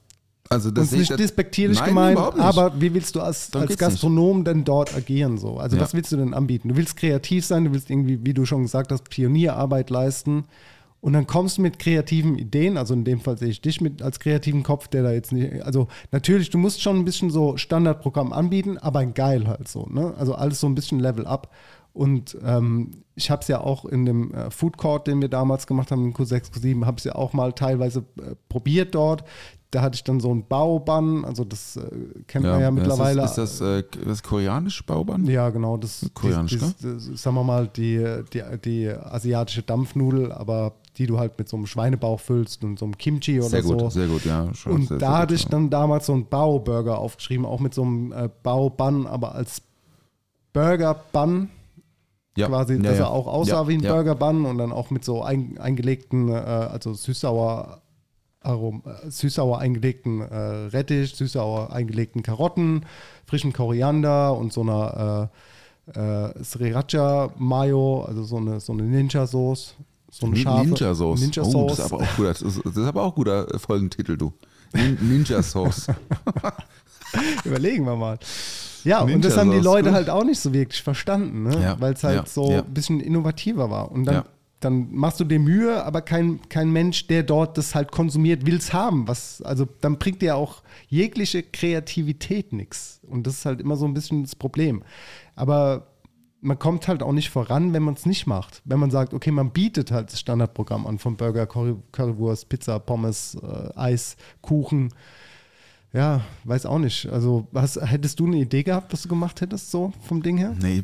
Also das ist nicht despektierlich gemeint, aber wie willst du als Gastronom denn dort agieren? So? Also was willst du denn anbieten? Du willst kreativ sein, du willst irgendwie, wie du schon gesagt hast, Pionierarbeit leisten und dann kommst du mit kreativen Ideen, also in dem Fall sehe ich dich als kreativen Kopf, der da jetzt nicht, also natürlich, du musst schon ein bisschen so Standardprogramm anbieten, aber geil halt so, ne? Also alles so ein bisschen Level up. Und ich habe es ja auch in dem Food Court, den wir damals gemacht haben, im Q6, Q7, habe ich es ja auch mal teilweise probiert dort. Da hatte ich dann so einen Baubann, also das kennt man ja mittlerweile. Ist das koreanische Baubann? Ja, genau. Das koreanisch, sagen wir mal, die asiatische Dampfnudel, aber die du halt mit so einem Schweinebauch füllst und so einem Kimchi oder so. Sehr gut, ja. Schon und sehr, da sehr hatte ich dann damals so einen Bauburger aufgeschrieben, auch mit so einem Baubann, aber als Burger-Bun. Ja. Quasi, dass er auch aussah wie ein Burger-Bun und dann auch mit so eingelegten, also süß-sauer eingelegten Rettich, süß-sauer eingelegten Karotten, frischen Koriander und so einer Sriracha-Mayo, also so eine Ninja-Sauce. So eine scharfe Ninja-Sauce. Ninja-Sauce. Das ist aber auch ein guter Folgentitel, du. Ninja-Sauce. Überlegen wir mal. Ja, Ninja, und das haben die Leute halt auch nicht so wirklich verstanden, ne? Ja, weil es halt so ein bisschen innovativer war. Und dann machst du dir Mühe, aber kein Mensch, der dort das halt konsumiert, will es haben. Also dann bringt dir auch jegliche Kreativität nichts. Und das ist halt immer so ein bisschen das Problem. Aber man kommt halt auch nicht voran, wenn man es nicht macht. Wenn man sagt, okay, man bietet halt das Standardprogramm an von Burger, Currywurst, Pizza, Pommes, Eis, Kuchen. Ja, weiß auch nicht. Also hättest du eine Idee gehabt, was du gemacht hättest, so vom Ding her? Nee.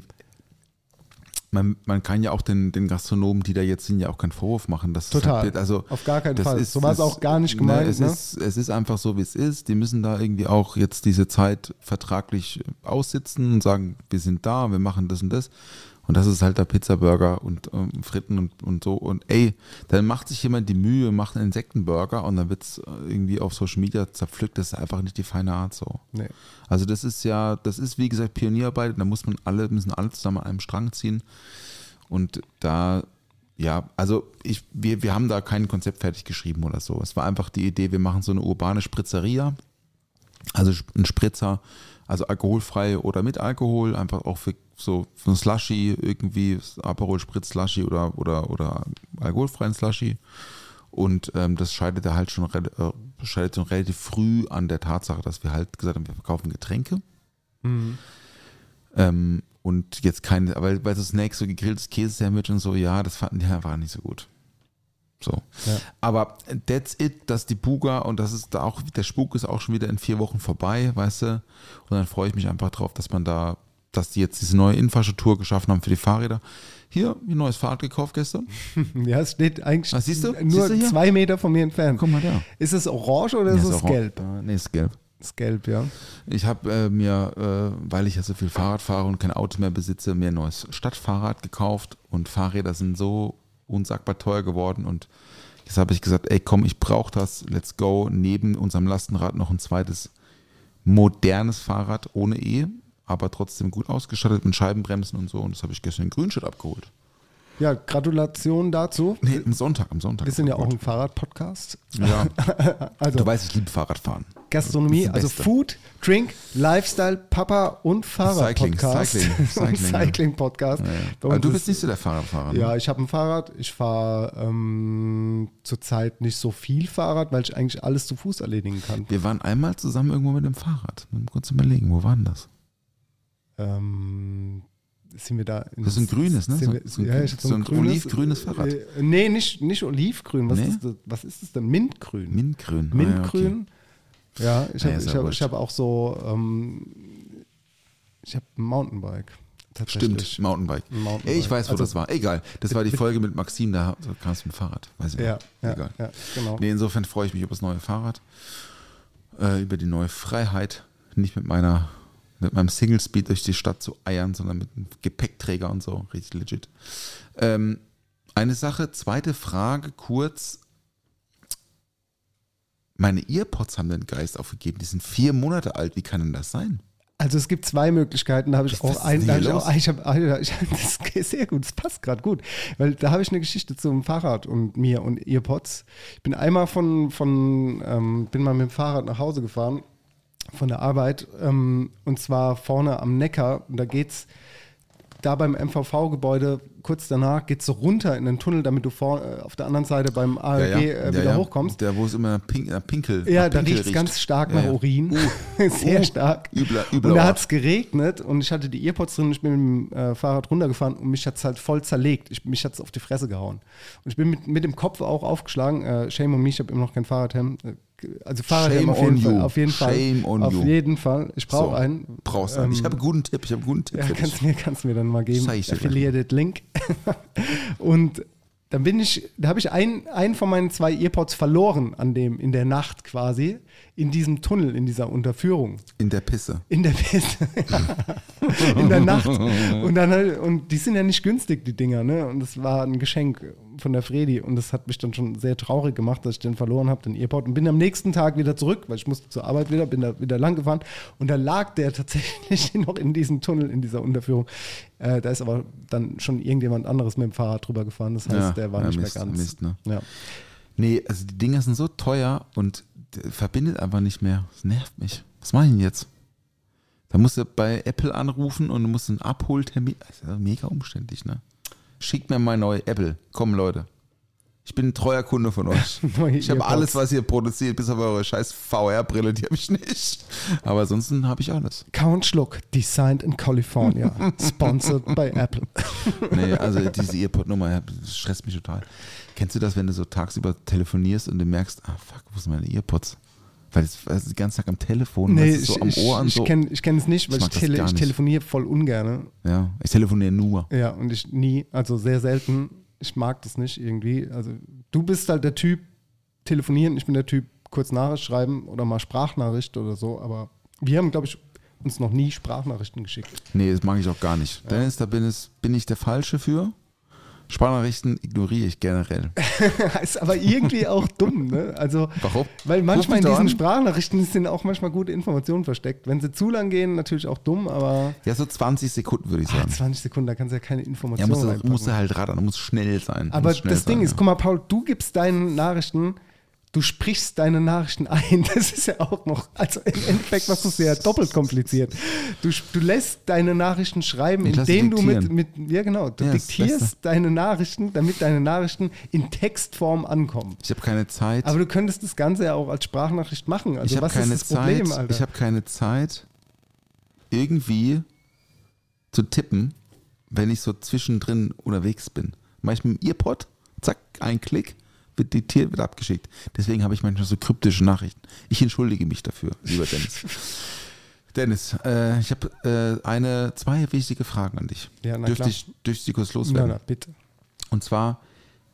Man kann ja auch den Gastronomen, die da jetzt sind, ja auch keinen Vorwurf machen. Das total, ist halt, also, auf gar keinen Fall. So war es auch gar nicht gemeint. Es ist einfach so, wie es ist. Die müssen da irgendwie auch jetzt diese Zeit vertraglich aussitzen und sagen, wir sind da, wir machen das und das. Und das ist halt der Pizza-Burger und Fritten und so. Und dann macht sich jemand die Mühe, macht einen Insektenburger und dann wird es irgendwie auf Social Media zerpflückt. Das ist einfach nicht die feine Art so. Nee. Also das ist wie gesagt Pionierarbeit. Da müssen alle zusammen an einem Strang ziehen. Und da, also wir haben da kein Konzept fertig geschrieben oder so. Es war einfach die Idee, wir machen so eine urbane Spritzeria. Also ein Spritzer, also alkoholfrei oder mit Alkohol, einfach auch für so ein Slushy, irgendwie Aperol Spritz Slushy oder alkoholfreien Slushy. Und das scheitert halt schon relativ früh an der Tatsache, dass wir halt gesagt haben, wir verkaufen Getränke. Mhm. Und jetzt weil so Snacks, so gegrilltes Käsesandwich und so, das fanden die einfach nicht so gut. So. Ja. Aber that's it, dass die Buga und das ist da auch, der Spuk ist auch schon wieder in 4 Wochen vorbei, weißt du? Und dann freue ich mich einfach drauf, dass die jetzt diese neue Infrastruktur geschaffen haben für die Fahrräder. Hier, ein neues Fahrrad gekauft gestern. Ja, es steht eigentlich siehst du? Nur 2 Meter von mir entfernt. Guck mal da. Ist es orange oder ist es gelb? Nee, ist gelb. Ist gelb, ja. Ich habe mir, weil ich ja so viel Fahrrad fahre und kein Auto mehr besitze, mir ein neues Stadtfahrrad gekauft und Fahrräder sind so unsagbar teuer geworden und jetzt habe ich gesagt, komm, ich brauche das, let's go, neben unserem Lastenrad noch ein zweites modernes Fahrrad ohne aber trotzdem gut ausgestattet mit Scheibenbremsen und so und das habe ich gestern in Grünstadt abgeholt. Ja, Gratulation dazu. Nee, am Sonntag. Wir sind ja auch ein Fahrrad-Podcast. Ja, also, du weißt, ich liebe Fahrradfahren. Gastronomie, also Food, Drink, Lifestyle, Papa und Fahrrad-Podcast. Cycling-Podcast. Ja. Aber du bist nicht so der Fahrradfahrer. Ja, ich habe ein Fahrrad. Ich fahre zurzeit nicht so viel Fahrrad, weil ich eigentlich alles zu Fuß erledigen kann. Wir waren einmal zusammen irgendwo mit dem Fahrrad. Mal kurz überlegen, wo waren das? Sind wir da das ist ein grünes, ne? So ein olivgrünes Fahrrad. Nee, nicht olivgrün. Was ist das denn? Mintgrün. Mintgrün. Ja, ich habe auch so, ich habe ein Mountainbike. Stimmt, Mountainbike. Ich weiß, wo das war. Egal, das war die Folge mit Maxim, da kamst du mit dem Fahrrad. Weiß ich nicht. Egal. Ja, genau. Nee, insofern freue ich mich über das neue Fahrrad, über die neue Freiheit, nicht mit meinem Single Speed durch die Stadt zu eiern, sondern mit einem Gepäckträger und so, richtig legit. Eine Sache, zweite Frage, kurz. Meine Earpods haben den Geist aufgegeben, die sind 4 Monate alt, wie kann denn das sein? Also es gibt zwei Möglichkeiten, da habe ich auch einen, das ist sehr gut, das passt gerade gut, weil da habe ich eine Geschichte zum Fahrrad und mir und Earpods. Ich bin einmal bin mal mit dem Fahrrad nach Hause gefahren von der Arbeit und zwar vorne am Neckar und da geht's da beim MVV-Gebäude, kurz danach geht es so runter in den Tunnel, damit du auf der anderen Seite beim ARG wieder hochkommst. Der, wo es immer pinkel Ja, da riecht es ganz stark nach Urin. Sehr stark. Übler und da hat es geregnet und ich hatte die Earpods drin, ich bin mit dem Fahrrad runtergefahren und mich hat es halt voll zerlegt. Mich hat es auf die Fresse gehauen. Und ich bin mit dem Kopf auch aufgeschlagen. Shame on me, ich habe immer noch kein Fahrradhelm. Also Fahrradhelm auf jeden Fall. Shame on auf you. jeden Fall. Ich brauche einen. Brauchst einen. Ich habe einen guten Tipp. Ja, kannst du mir dann mal geben. Affiliated Link. Und dann habe ich einen von meinen 2 Earpods verloren in der Nacht quasi, in diesem Tunnel, in dieser Unterführung. In der Pisse. In der Nacht. Und die sind ja nicht günstig, die Dinger, ne? Und das war ein Geschenk von der Fredi und das hat mich dann schon sehr traurig gemacht, dass ich den verloren habe, den Earpod. Und bin am nächsten Tag wieder zurück, weil ich musste zur Arbeit bin da wieder lang gefahren und da lag der tatsächlich noch in diesem Tunnel, in dieser Unterführung. Da ist aber dann schon irgendjemand anderes mit dem Fahrrad drüber gefahren, das heißt, der war nicht mehr ganz. Mist, ne? Ja. Nee, also die Dinger sind so teuer und verbindet einfach nicht mehr. Das nervt mich. Was mache ich denn jetzt? Da musst du bei Apple anrufen und du musst einen Abholtermin. Das ist mega umständlich, ne? Schickt mir mal neue Apple. Komm, Leute. Ich bin ein treuer Kunde von euch. Ich habe alles, was ihr produziert, bis auf eure scheiß VR-Brille, die habe ich nicht. Aber ansonsten habe ich alles. Count Schluck, designed in California. Sponsored by Apple. Nee, also diese Earpod-Nummer, das stresst mich total. Kennst du das, wenn du so tagsüber telefonierst und du merkst, fuck, wo sind meine Earpods? Weil das den ganzen Tag am Telefon, nee, so am Ohr und so. Ich kenn es nicht, weil ich telefoniere voll ungern. Ja, ich telefoniere nur. Ja, und ich nie, also sehr selten. Ich mag das nicht irgendwie. Also du bist halt der Typ telefonieren, ich bin der Typ kurz Nachricht schreiben oder mal Sprachnachricht oder so, aber wir haben, glaube ich, uns noch nie Sprachnachrichten geschickt. Nee, das mag ich auch gar nicht. Ja. Dennis, da bin ich der Falsche für. Sprachnachrichten ignoriere ich generell. Ist aber irgendwie auch dumm, ne? Also, warum? Weil manchmal in diesen Sprachnachrichten sind auch manchmal gute Informationen versteckt. Wenn sie zu lang gehen, natürlich auch dumm, aber... Ja, so 20 Sekunden würde ich sagen. 20 Sekunden, da kannst du ja keine Informationen reinpacken. Musst du halt raten, muss schnell sein. Aber das Ding ist, guck mal, Paul, du gibst deinen Nachrichten... Du sprichst deine Nachrichten ein, das ist ja auch noch, also im Endeffekt machst du es ja doppelt kompliziert. Du lässt deine Nachrichten schreiben, indem du du diktierst deine Nachrichten, damit deine Nachrichten in Textform ankommen. Ich habe keine Zeit. Aber du könntest das Ganze ja auch als Sprachnachricht machen. Also was ist das Problem, Alter? Ich habe keine Zeit, irgendwie zu tippen, wenn ich so zwischendrin unterwegs bin. Mach ich mit dem Earpod, zack, ein Klick, wird diktiert, wird abgeschickt. Deswegen habe ich manchmal so kryptische Nachrichten. Ich entschuldige mich dafür, lieber Dennis. Dennis, ich habe 2 wichtige Fragen an dich. Ja, na Dürfte ich die kurz loswerden? Na, bitte. Und zwar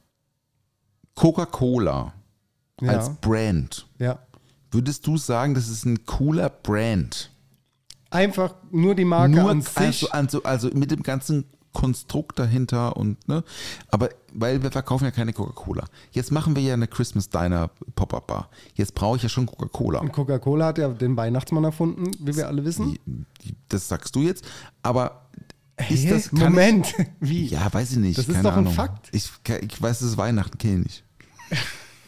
Coca-Cola als Brand. Ja. Würdest du sagen, das ist ein cooler Brand? Einfach nur die Marke an sich? Also mit dem ganzen Konstrukt dahinter und ne, aber weil wir verkaufen ja keine Coca-Cola. Jetzt machen wir ja eine Christmas Diner Pop-Up Bar. Jetzt brauche ich ja schon Coca-Cola. Und Coca-Cola hat ja den Weihnachtsmann erfunden, wie wir alle wissen. Das sagst du jetzt, aber ist das Moment, wie? Ja, weiß ich nicht. Das ist doch ein Fakt. Ich weiß, es ist Weihnachten, kenne ich nicht.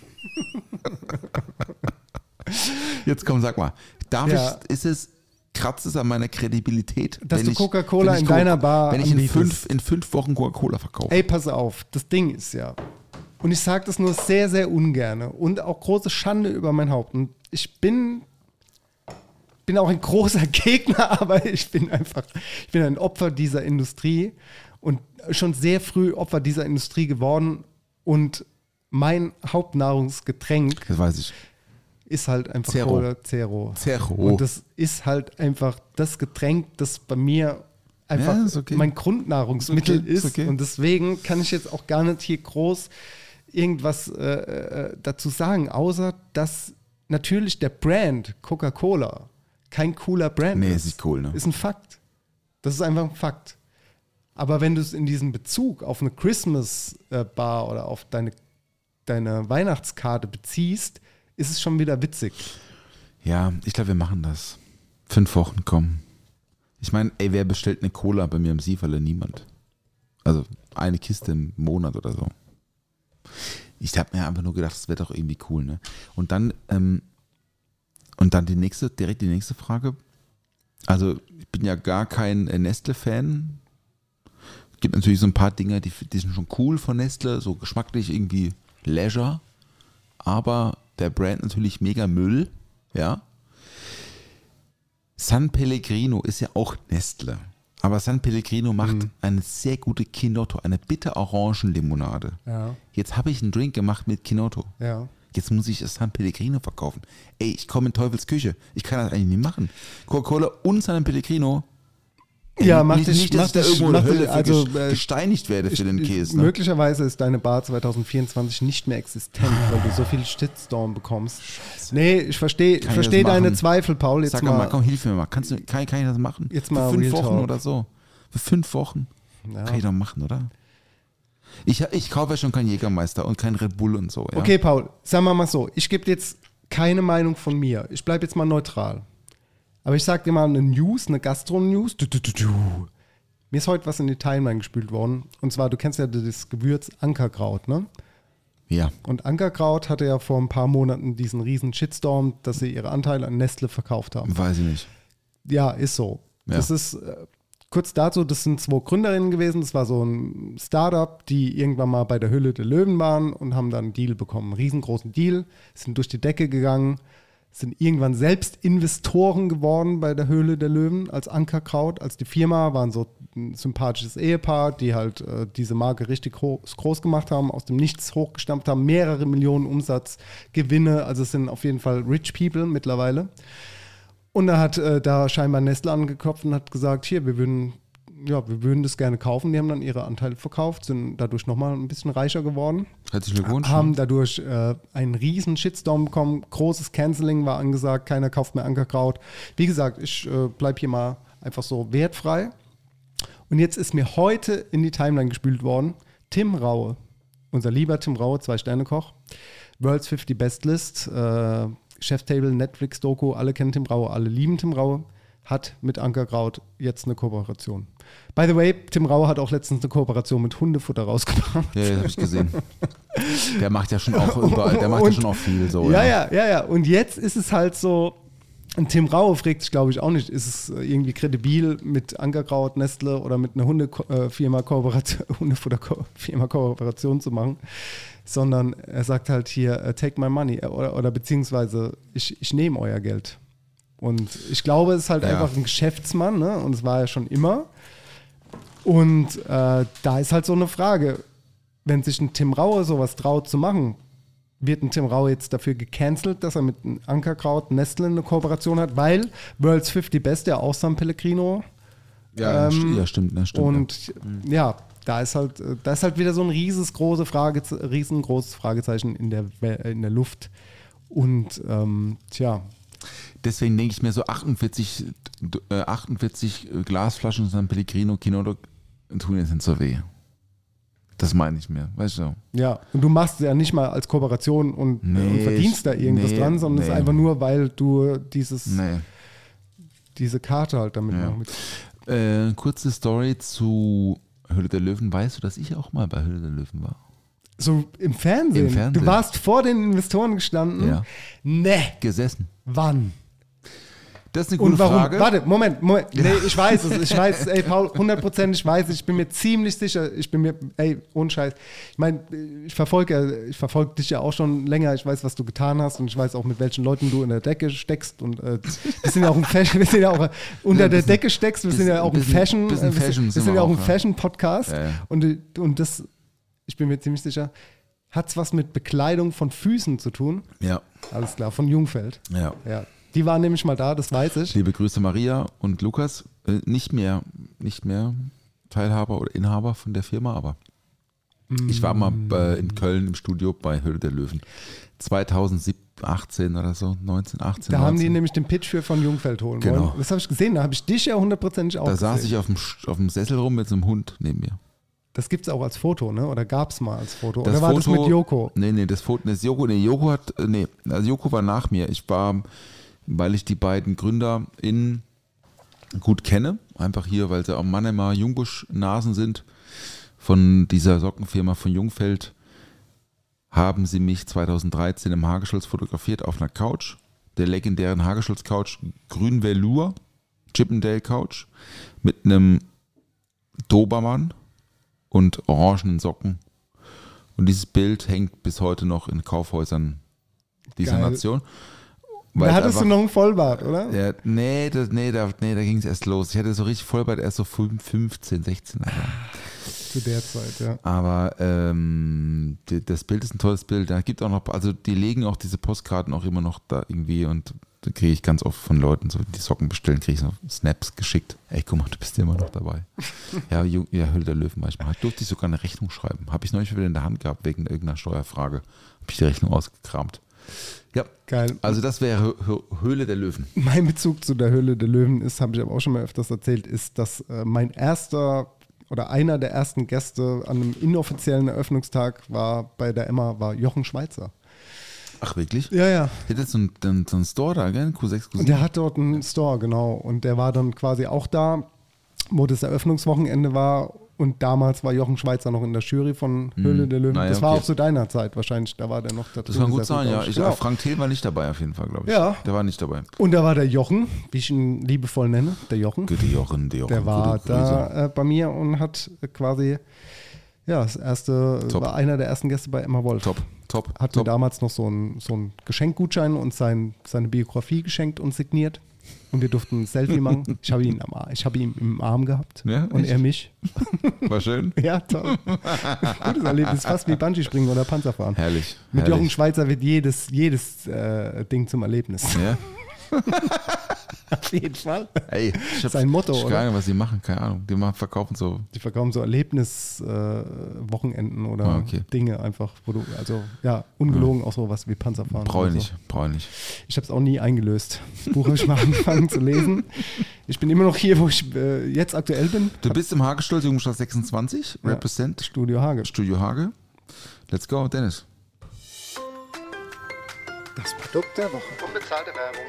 Jetzt komm, sag mal, kratzt es an meiner Kredibilität, dass du Coca-Cola in deiner Bar wenn ich in 5 Wochen Coca-Cola verkaufe. Ey, pass auf, das Ding ist ja, und ich sage das nur sehr, sehr ungern und auch große Schande über mein Haupt. Und ich bin auch ein großer Gegner, aber ich bin ein Opfer dieser Industrie und schon sehr früh Opfer dieser Industrie geworden. Und mein Hauptnahrungsgetränk, das weiß ich, ist halt einfach Cola Zero. Und das ist halt einfach das Getränk, das bei mir einfach mein Grundnahrungsmittel ist. Okay. Und deswegen kann ich jetzt auch gar nicht hier groß irgendwas dazu sagen, außer dass natürlich der Brand Coca-Cola kein cooler Brand ist. Nee, ist nicht cool, ne? Ist ein Fakt. Das ist einfach ein Fakt. Aber wenn du es in diesem Bezug auf eine Christmas Bar oder auf deine Weihnachtskarte beziehst, ist es schon wieder witzig. Ja, ich glaube, wir machen das. 5 Wochen, komm. Ich meine, ey, wer bestellt eine Cola bei mir im Sieferle? Niemand. Also eine Kiste im Monat oder so. Ich habe mir einfach nur gedacht, das wäre doch irgendwie cool, ne? Und dann direkt die nächste Frage. Also ich bin ja gar kein Nestle-Fan. Gibt natürlich so ein paar Dinge, die sind schon cool von Nestle, so geschmacklich irgendwie Leisure. Aber der Brand natürlich mega Müll, ja. San Pellegrino ist ja auch Nestle. Aber San Pellegrino macht eine sehr gute Kinotto, eine Bitter-Orangen-Limonade. Ja. Jetzt habe ich einen Drink gemacht mit Kinotto. Ja. Jetzt muss ich das San Pellegrino verkaufen. Ey, ich komme in Teufels Küche. Ich kann das eigentlich nicht machen. Coca-Cola und San Pellegrino. Ja, gesteinigt werde für den Käse. Ne? Möglicherweise ist deine Bar 2024 nicht mehr existent, weil du so viel Shitstorm bekommst. Scheiße. Nee, ich verstehe deine Zweifel, Paul. Jetzt Sag mal, komm, hilf mir mal. Kann ich das machen? Jetzt mal für 5 Wochen Talk. Oder so. Für 5 Wochen. Ja. Kann ich doch machen, oder? Ich kaufe ja schon keinen Jägermeister und keinen Red Bull und so. Ja? Okay, Paul, sagen wir mal so. Ich gebe jetzt keine Meinung von mir. Ich bleibe jetzt mal neutral. Aber ich sag dir mal eine News, eine Gastro-News. Mir ist heute was in die Timeline gespült worden. Und zwar, du kennst ja das Gewürz Ankerkraut, ne? Ja. Und Ankerkraut hatte ja vor ein paar Monaten diesen riesen Shitstorm, dass sie ihre Anteile an Nestle verkauft haben. Weiß ich nicht. Ja, ist so. Ja. Das ist, kurz dazu, das sind 2 Gründerinnen gewesen. Das war so ein Startup, die irgendwann mal bei der Höhle der Löwen waren und haben dann einen Deal bekommen. Einen riesengroßen Deal, sind durch die Decke gegangen. Sind irgendwann selbst Investoren geworden bei der Höhle der Löwen als Ankerkraut, als die Firma, waren so ein sympathisches Ehepaar, die halt diese Marke richtig groß gemacht haben, aus dem Nichts hochgestampft haben, mehrere Millionen Umsatzgewinne, also es sind auf jeden Fall rich people mittlerweile. Und da hat da scheinbar Nestle angeklopft und hat gesagt, hier, wir würden das gerne kaufen. Die haben dann ihre Anteile verkauft, sind dadurch nochmal ein bisschen reicher geworden. Herzlichen Glückwunsch. Haben dadurch einen riesen Shitstorm bekommen. Großes Canceling war angesagt. Keiner kauft mehr Ankerkraut. Wie gesagt, ich bleibe hier mal einfach so wertfrei. Und jetzt ist mir heute in die Timeline gespült worden, Tim Raue, unser lieber Tim Raue, 2-Sterne-Koch, World's 50 Best List, Chef-Table, Netflix-Doku, alle kennen Tim Raue, alle lieben Tim Raue, hat mit Ankerkraut jetzt eine Kooperation. By the way, Tim Raue hat auch letztens eine Kooperation mit Hundefutter rausgebracht. Ja, das habe ich gesehen. Der macht ja schon auch überall, der macht ja schon auch viel so. Ja. Und jetzt ist es halt so, und Tim Raue fragt sich, glaube ich, auch nicht, ist es irgendwie kredibil mit Ankerkraut, Nestle oder mit einer Hundefutterfirma Kooperation zu machen, sondern er sagt halt hier, take my money oder beziehungsweise ich nehme euer Geld. Und ich glaube, es ist halt einfach ein Geschäftsmann, ne? Und es war ja schon immer. Und da ist halt so eine Frage, wenn sich ein Tim Raue sowas traut zu machen, wird ein Tim Raue jetzt dafür gecancelt, dass er mit einem Ankerkraut Nestle eine Kooperation hat, weil World's 50 Best ja auch San Pellegrino. Stimmt. Und da ist halt wieder so ein riesengroßes Fragezeichen in der Luft. Und deswegen denke ich mir so 48 Glasflaschen San Pellegrino Kinotto tun jetzt nicht so weh. Das meine ich mir, weißt du? Ja, und du machst es ja nicht mal als Kooperation und verdienst da irgendwas dran, sondern es ist einfach nur, weil du diese Karte halt damit machst. Kurze Story zu Höhle der Löwen. Weißt du, dass ich auch mal bei Höhle der Löwen war? So im Fernsehen? Du warst vor den Investoren gestanden? Ja. Nee. Gesessen. Wann? Das ist eine gute Frage. Warte, Moment. Nee, ich weiß es. Ey, Paul, 100%, ich weiß es. Ich bin mir ziemlich sicher. Ohne Scheiß. Ich meine, ich verfolge dich ja auch schon länger. Ich weiß, was du getan hast und ich weiß auch, mit welchen Leuten du in der Decke steckst. Und wir sind ja auch ein Fashion, wir sind ja auch unter der Decke steckst. Wir sind ja auch ein Fashion, wir sind ja auch ein Fashion-Podcast. Ja. Und das, ich bin mir ziemlich sicher, hat es was mit Bekleidung von Füßen zu tun? Ja. Alles klar, von Jungfeld. Ja. Die waren nämlich mal da, das weiß ich. Liebe Grüße Maria und Lukas, nicht mehr Teilhaber oder Inhaber von der Firma, aber ich war mal in Köln im Studio bei Höhle der Löwen. 2018 oder so, 19. Da haben die nämlich den Pitch für von Jungfeld holen wollen. Das habe ich gesehen, da habe ich dich ja 100% auch Da gesehen. saß ich auf dem Sessel rum mit so einem Hund neben mir. Das gibt es auch als Foto, ne? Oder gab es mal als Foto? Oder war das mit Joko? Joko war nach mir. Ich war, weil ich die beiden GründerInnen gut kenne. Einfach hier, weil sie am Mannheimer Jungbusch-Nasen sind. Von dieser Sockenfirma von Jungfeld haben sie mich 2013 im Hageschulz fotografiert auf einer Couch. Der legendären Hageschulz-Couch, grün Velour, Chippendale Couch mit einem Dobermann und orangenen Socken. Und dieses Bild hängt bis heute noch in Kaufhäusern dieser Nation. Da hattest du noch einen Vollbart, oder? Ja, nee, da ging es erst los. Ich hatte so richtig Vollbart erst so 15, 16. Also. Zu der Zeit, ja. Aber das Bild ist ein tolles Bild. Da gibt auch noch, also die legen auch diese Postkarten auch immer noch da irgendwie und da kriege ich ganz oft von Leuten, so die Socken bestellen, kriege ich so Snaps geschickt. Ey, guck mal, du bist ja immer noch dabei. Ja, Höhle der Löwen manchmal. Durfte ich sogar eine Rechnung schreiben. Habe ich neulich wieder in der Hand gehabt wegen irgendeiner Steuerfrage. Habe ich die Rechnung ausgekramt. Ja, geil. Also das wäre Höhle der Löwen. Mein Bezug zu der Höhle der Löwen ist, habe ich aber auch schon mal öfters erzählt, ist, dass mein erster oder einer der ersten Gäste an einem inoffiziellen Eröffnungstag bei der Emma war Jochen Schweizer. Ach, wirklich? Ja, ja. Der hat jetzt so einen Store da, gell? Q6, Q7. Und der hat dort einen Store, genau. Und der war dann quasi auch da, wo das Eröffnungswochenende war. Und damals war Jochen Schweizer noch in der Jury von Höhle der Löwen. Naja, das war auch zu deiner Zeit wahrscheinlich. Da war der noch da. Das kann gut sein, ja. Genau. Frank Thiel war nicht dabei auf jeden Fall, glaube ich. Ja. Der war nicht dabei. Und da war der Jochen, wie ich ihn liebevoll nenne, der Jochen. Der Jochen. Der war da bei mir und hat quasi, ja, war einer der ersten Gäste bei Emma Wolf. Top. Hat mir damals noch so einen Geschenkgutschein und seine Biografie geschenkt und signiert. Und wir durften ein Selfie machen. Ich habe ihn im Arm gehabt. Ja, und echt? Er mich. War schön. Ja, toll. Gutes Erlebnis. Fast wie Bungee-Springen oder Panzerfahren. Herrlich. Mit Jochen Schweizer wird jedes Ding zum Erlebnis. Ja. Auf jeden Fall. Ey, sein Motto, ich oder? Keine Ahnung, was die machen, keine Ahnung. Die verkaufen so. Die verkaufen so Erlebniswochenenden oder Dinge einfach, wo du, also ja, ungelogen auch so was wie Panzerfahren. Brauche ich nicht. Ich habe es auch nie eingelöst. Das Buch habe ich mal angefangen zu lesen. Ich bin immer noch hier, wo ich jetzt aktuell bin. Du bist im Hagestolz, Jugendstraße 26, ja. Represent. Studio Hage. Let's go, Dennis. Das Produkt der Woche. Unbezahlte Werbung.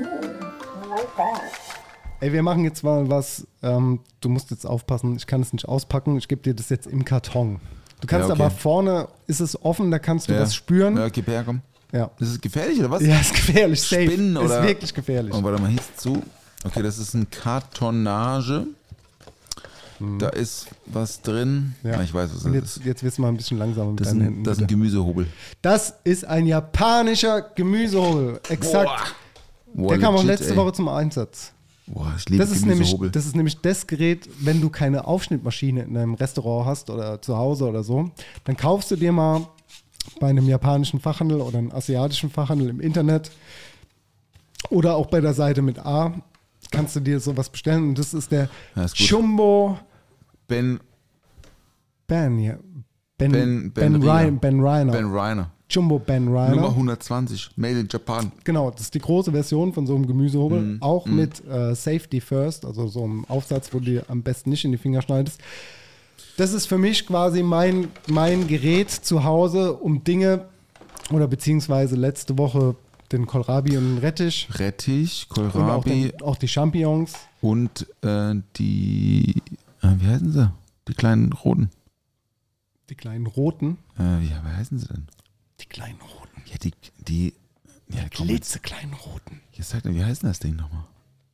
Ey, wir machen jetzt mal was. Du musst jetzt aufpassen, ich kann es nicht auspacken. Ich gebe dir das jetzt im Karton. Du kannst aber vorne, ist es offen, da kannst du was spüren. Ja, gib her, komm. Ja. Ist es gefährlich oder was? Ja, ist gefährlich. Safe. Spinnen oder? Ist wirklich gefährlich. Oh, warte mal, hier ist zu. Okay, das ist ein Kartonage. Da ist was drin. Ja. Ich weiß, was das ist. Jetzt wirst du mal ein bisschen langsamer mit deinen Händen. Das ist ein Gemüsehobel. Das ist ein japanischer Gemüsehobel. Exakt. Boah, der kam auch legit, letzte Woche zum Einsatz. Boah, ich liebe Gemüsehobel. Das ist nämlich das Gerät, wenn du keine Aufschnittmaschine in einem Restaurant hast oder zu Hause oder so, dann kaufst du dir mal bei einem japanischen Fachhandel oder einem asiatischen Fachhandel im Internet oder auch bei der Seite mit A, kannst du dir sowas bestellen und das ist der Jumbo Ben Reiner. Jumbo Ben Reiner. Nummer 120, Made in Japan. Genau, das ist die große Version von so einem Gemüsehobel, auch mit Safety First, also so einem Aufsatz, wo du dir am besten nicht in die Finger schneidest. Das ist für mich quasi mein Gerät zu Hause, um Dinge, oder beziehungsweise letzte Woche den Kohlrabi und den Rettich. Kohlrabi. Und auch die Champignons. Und wie heißen sie? Die kleinen Roten. Die kleinen Roten? Wie heißen sie denn? Die kleinen Roten. Ja, die klitzekleinen Roten. Jetzt sag mir, wie heißt denn das Ding nochmal?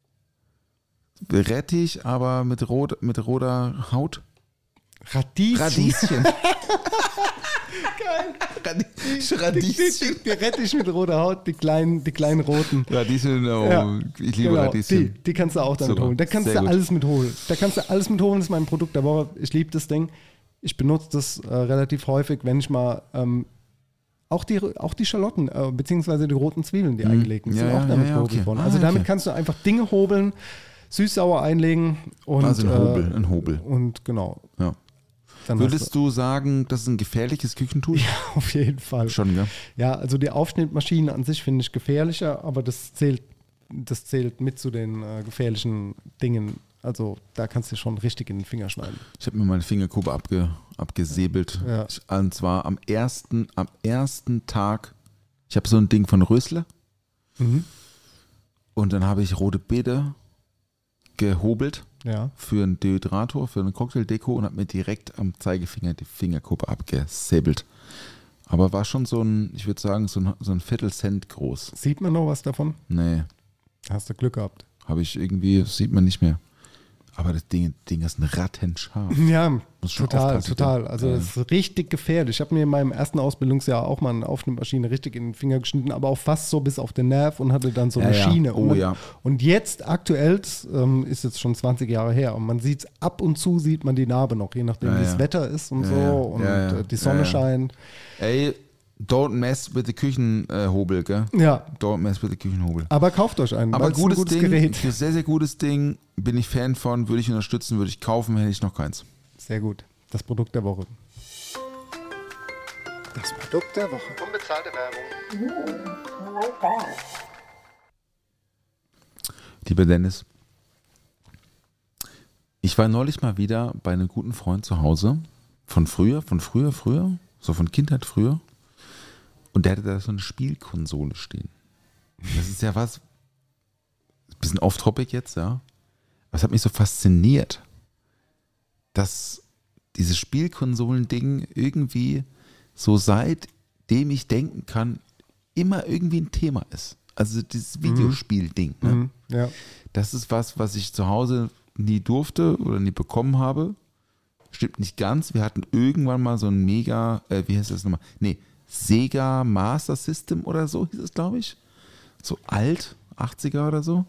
Rettich, aber mit roter Haut? Radieschen. Geil. Radieschen. Die Rettich mit roter Haut, die kleinen Roten. Radieschen, ich liebe Radieschen. Die kannst du auch damit holen. Da kannst du alles mit holen. Das ist mein Produkt der Woche. Ich liebe das Ding. Ich benutze das relativ häufig, wenn ich mal auch die Schalotten, beziehungsweise die roten Zwiebeln, die eingelegten, sind auch damit gehobelt worden. Also damit kannst du einfach Dinge hobeln, süß-sauer einlegen. Und, also ein Hobel. Und genau. Ja. Würdest du sagen, das ist ein gefährliches Küchentool? Ja, auf jeden Fall. Schon, gell? Ja, also die Aufschnittmaschine an sich finde ich gefährlicher, aber das zählt mit zu den gefährlichen Dingen. Also da kannst du schon richtig in den Finger schneiden. Ich habe mir meine Fingerkuppe abgesäbelt. Ja. Und zwar am ersten Tag. Ich habe so ein Ding von Rösler. Und dann habe ich rote Beete abgehobelt Ja. für einen Dehydrator, für eine Cocktaildeko und habe mir direkt am Zeigefinger die Fingerkuppe abgesäbelt. Aber war schon so ein, ich würde sagen, so ein Viertelcent groß. Sieht man noch was davon? Nee, Hast du Glück gehabt. habe ich irgendwie, sieht man nicht mehr. Aber das Ding ist ein rattenscharf. Ja, Muss schon total, aufpassen, total. ja. Also das ist richtig gefährlich. Ich habe mir in meinem ersten Ausbildungsjahr auch mal eine Aufnahmemaschine richtig in den Finger geschnitten, aber auch fast so bis auf den Nerv und hatte dann so eine Schiene. Oh, ja. Und jetzt aktuell, ist jetzt schon 20 Jahre her, und man sieht ab und zu sieht man die Narbe noch, je nachdem wie das Wetter ist und und die Sonne scheint. Ey, don't mess with the Küchenhobel, gell? Ja. Don't mess with the Küchenhobel. Aber kauft euch einen. Aber weil es gutes ein gutes Ding, Gerät. sehr, sehr gutes Ding. Bin ich Fan von, würde ich unterstützen, würde ich kaufen, hätte ich noch keins. Sehr gut. Das Produkt der Woche. Das Produkt der Woche. Unbezahlte Werbung. Lieber Dennis, ich war neulich mal wieder bei einem guten Freund zu Hause. Von früher, so von Kindheit früher. Und der hatte da so eine Spielkonsole stehen. Das ist ja was, ein bisschen off-topic jetzt, ja. Aber es hat mich so fasziniert, dass dieses Spielkonsolen-Ding irgendwie so seitdem ich denken kann, immer irgendwie ein Thema ist. Also dieses Videospiel-Ding. Ne? Ja. Das ist was ich zu Hause nie durfte oder nie bekommen habe. Stimmt nicht ganz. Wir hatten irgendwann mal so ein mega, wie heißt das nochmal? Nee, Sega Master System oder so hieß es, glaube ich. So alt, 80er oder so.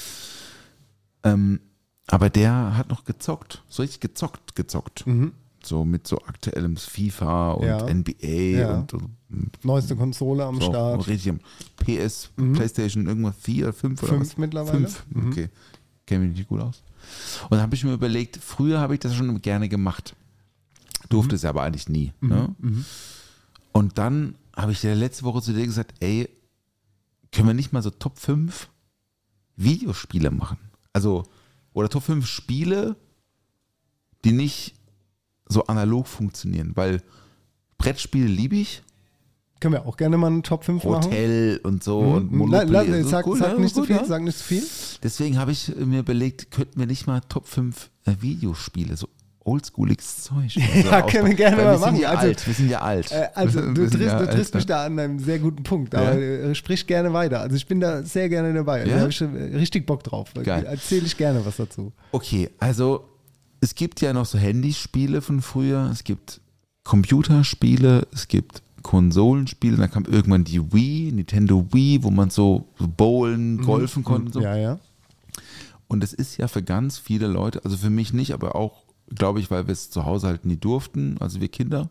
Aber der hat noch gezockt. So richtig gezockt. So mit so aktuellem FIFA und NBA und neueste Konsole am so Start. Richtig PS, PlayStation irgendwas 4 oder 5 oder 5 was? mittlerweile. 5, okay. Kenne mich nicht gut aus. Und dann habe ich mir überlegt, früher habe ich das schon gerne gemacht. Durfte es aber eigentlich nie. Ne? Und dann habe ich letzte Woche zu dir gesagt, ey, können wir nicht mal so Top 5 Videospiele machen? Also, oder Top 5 Spiele, die nicht so analog funktionieren, weil Brettspiele liebe ich. Können wir auch gerne mal einen Top 5 machen. Hotel und so und Monopoly. Sag nicht zu viel, sag nicht zu viel. Deswegen habe ich mir überlegt, könnten wir nicht mal Top 5 Videospiele, so oldschooliges Zeug. Ja, können wir gerne mal machen. Wir sind ja alt. Also du triffst mich da an einem sehr guten Punkt, aber sprich gerne weiter. Also ich bin da sehr gerne dabei. Da habe ich richtig Bock drauf. Erzähle ich gerne was dazu. Okay, also es gibt ja noch so Handyspiele von früher, es gibt Computerspiele, es gibt Konsolenspiele, dann kam irgendwann die Wii, Nintendo Wii, wo man so bowlen, golfen konnte und so. Ja. Und es ist ja für ganz viele Leute, also für mich nicht, aber auch, glaube ich, weil wir es zu Hause halt nie durften, also wir Kinder,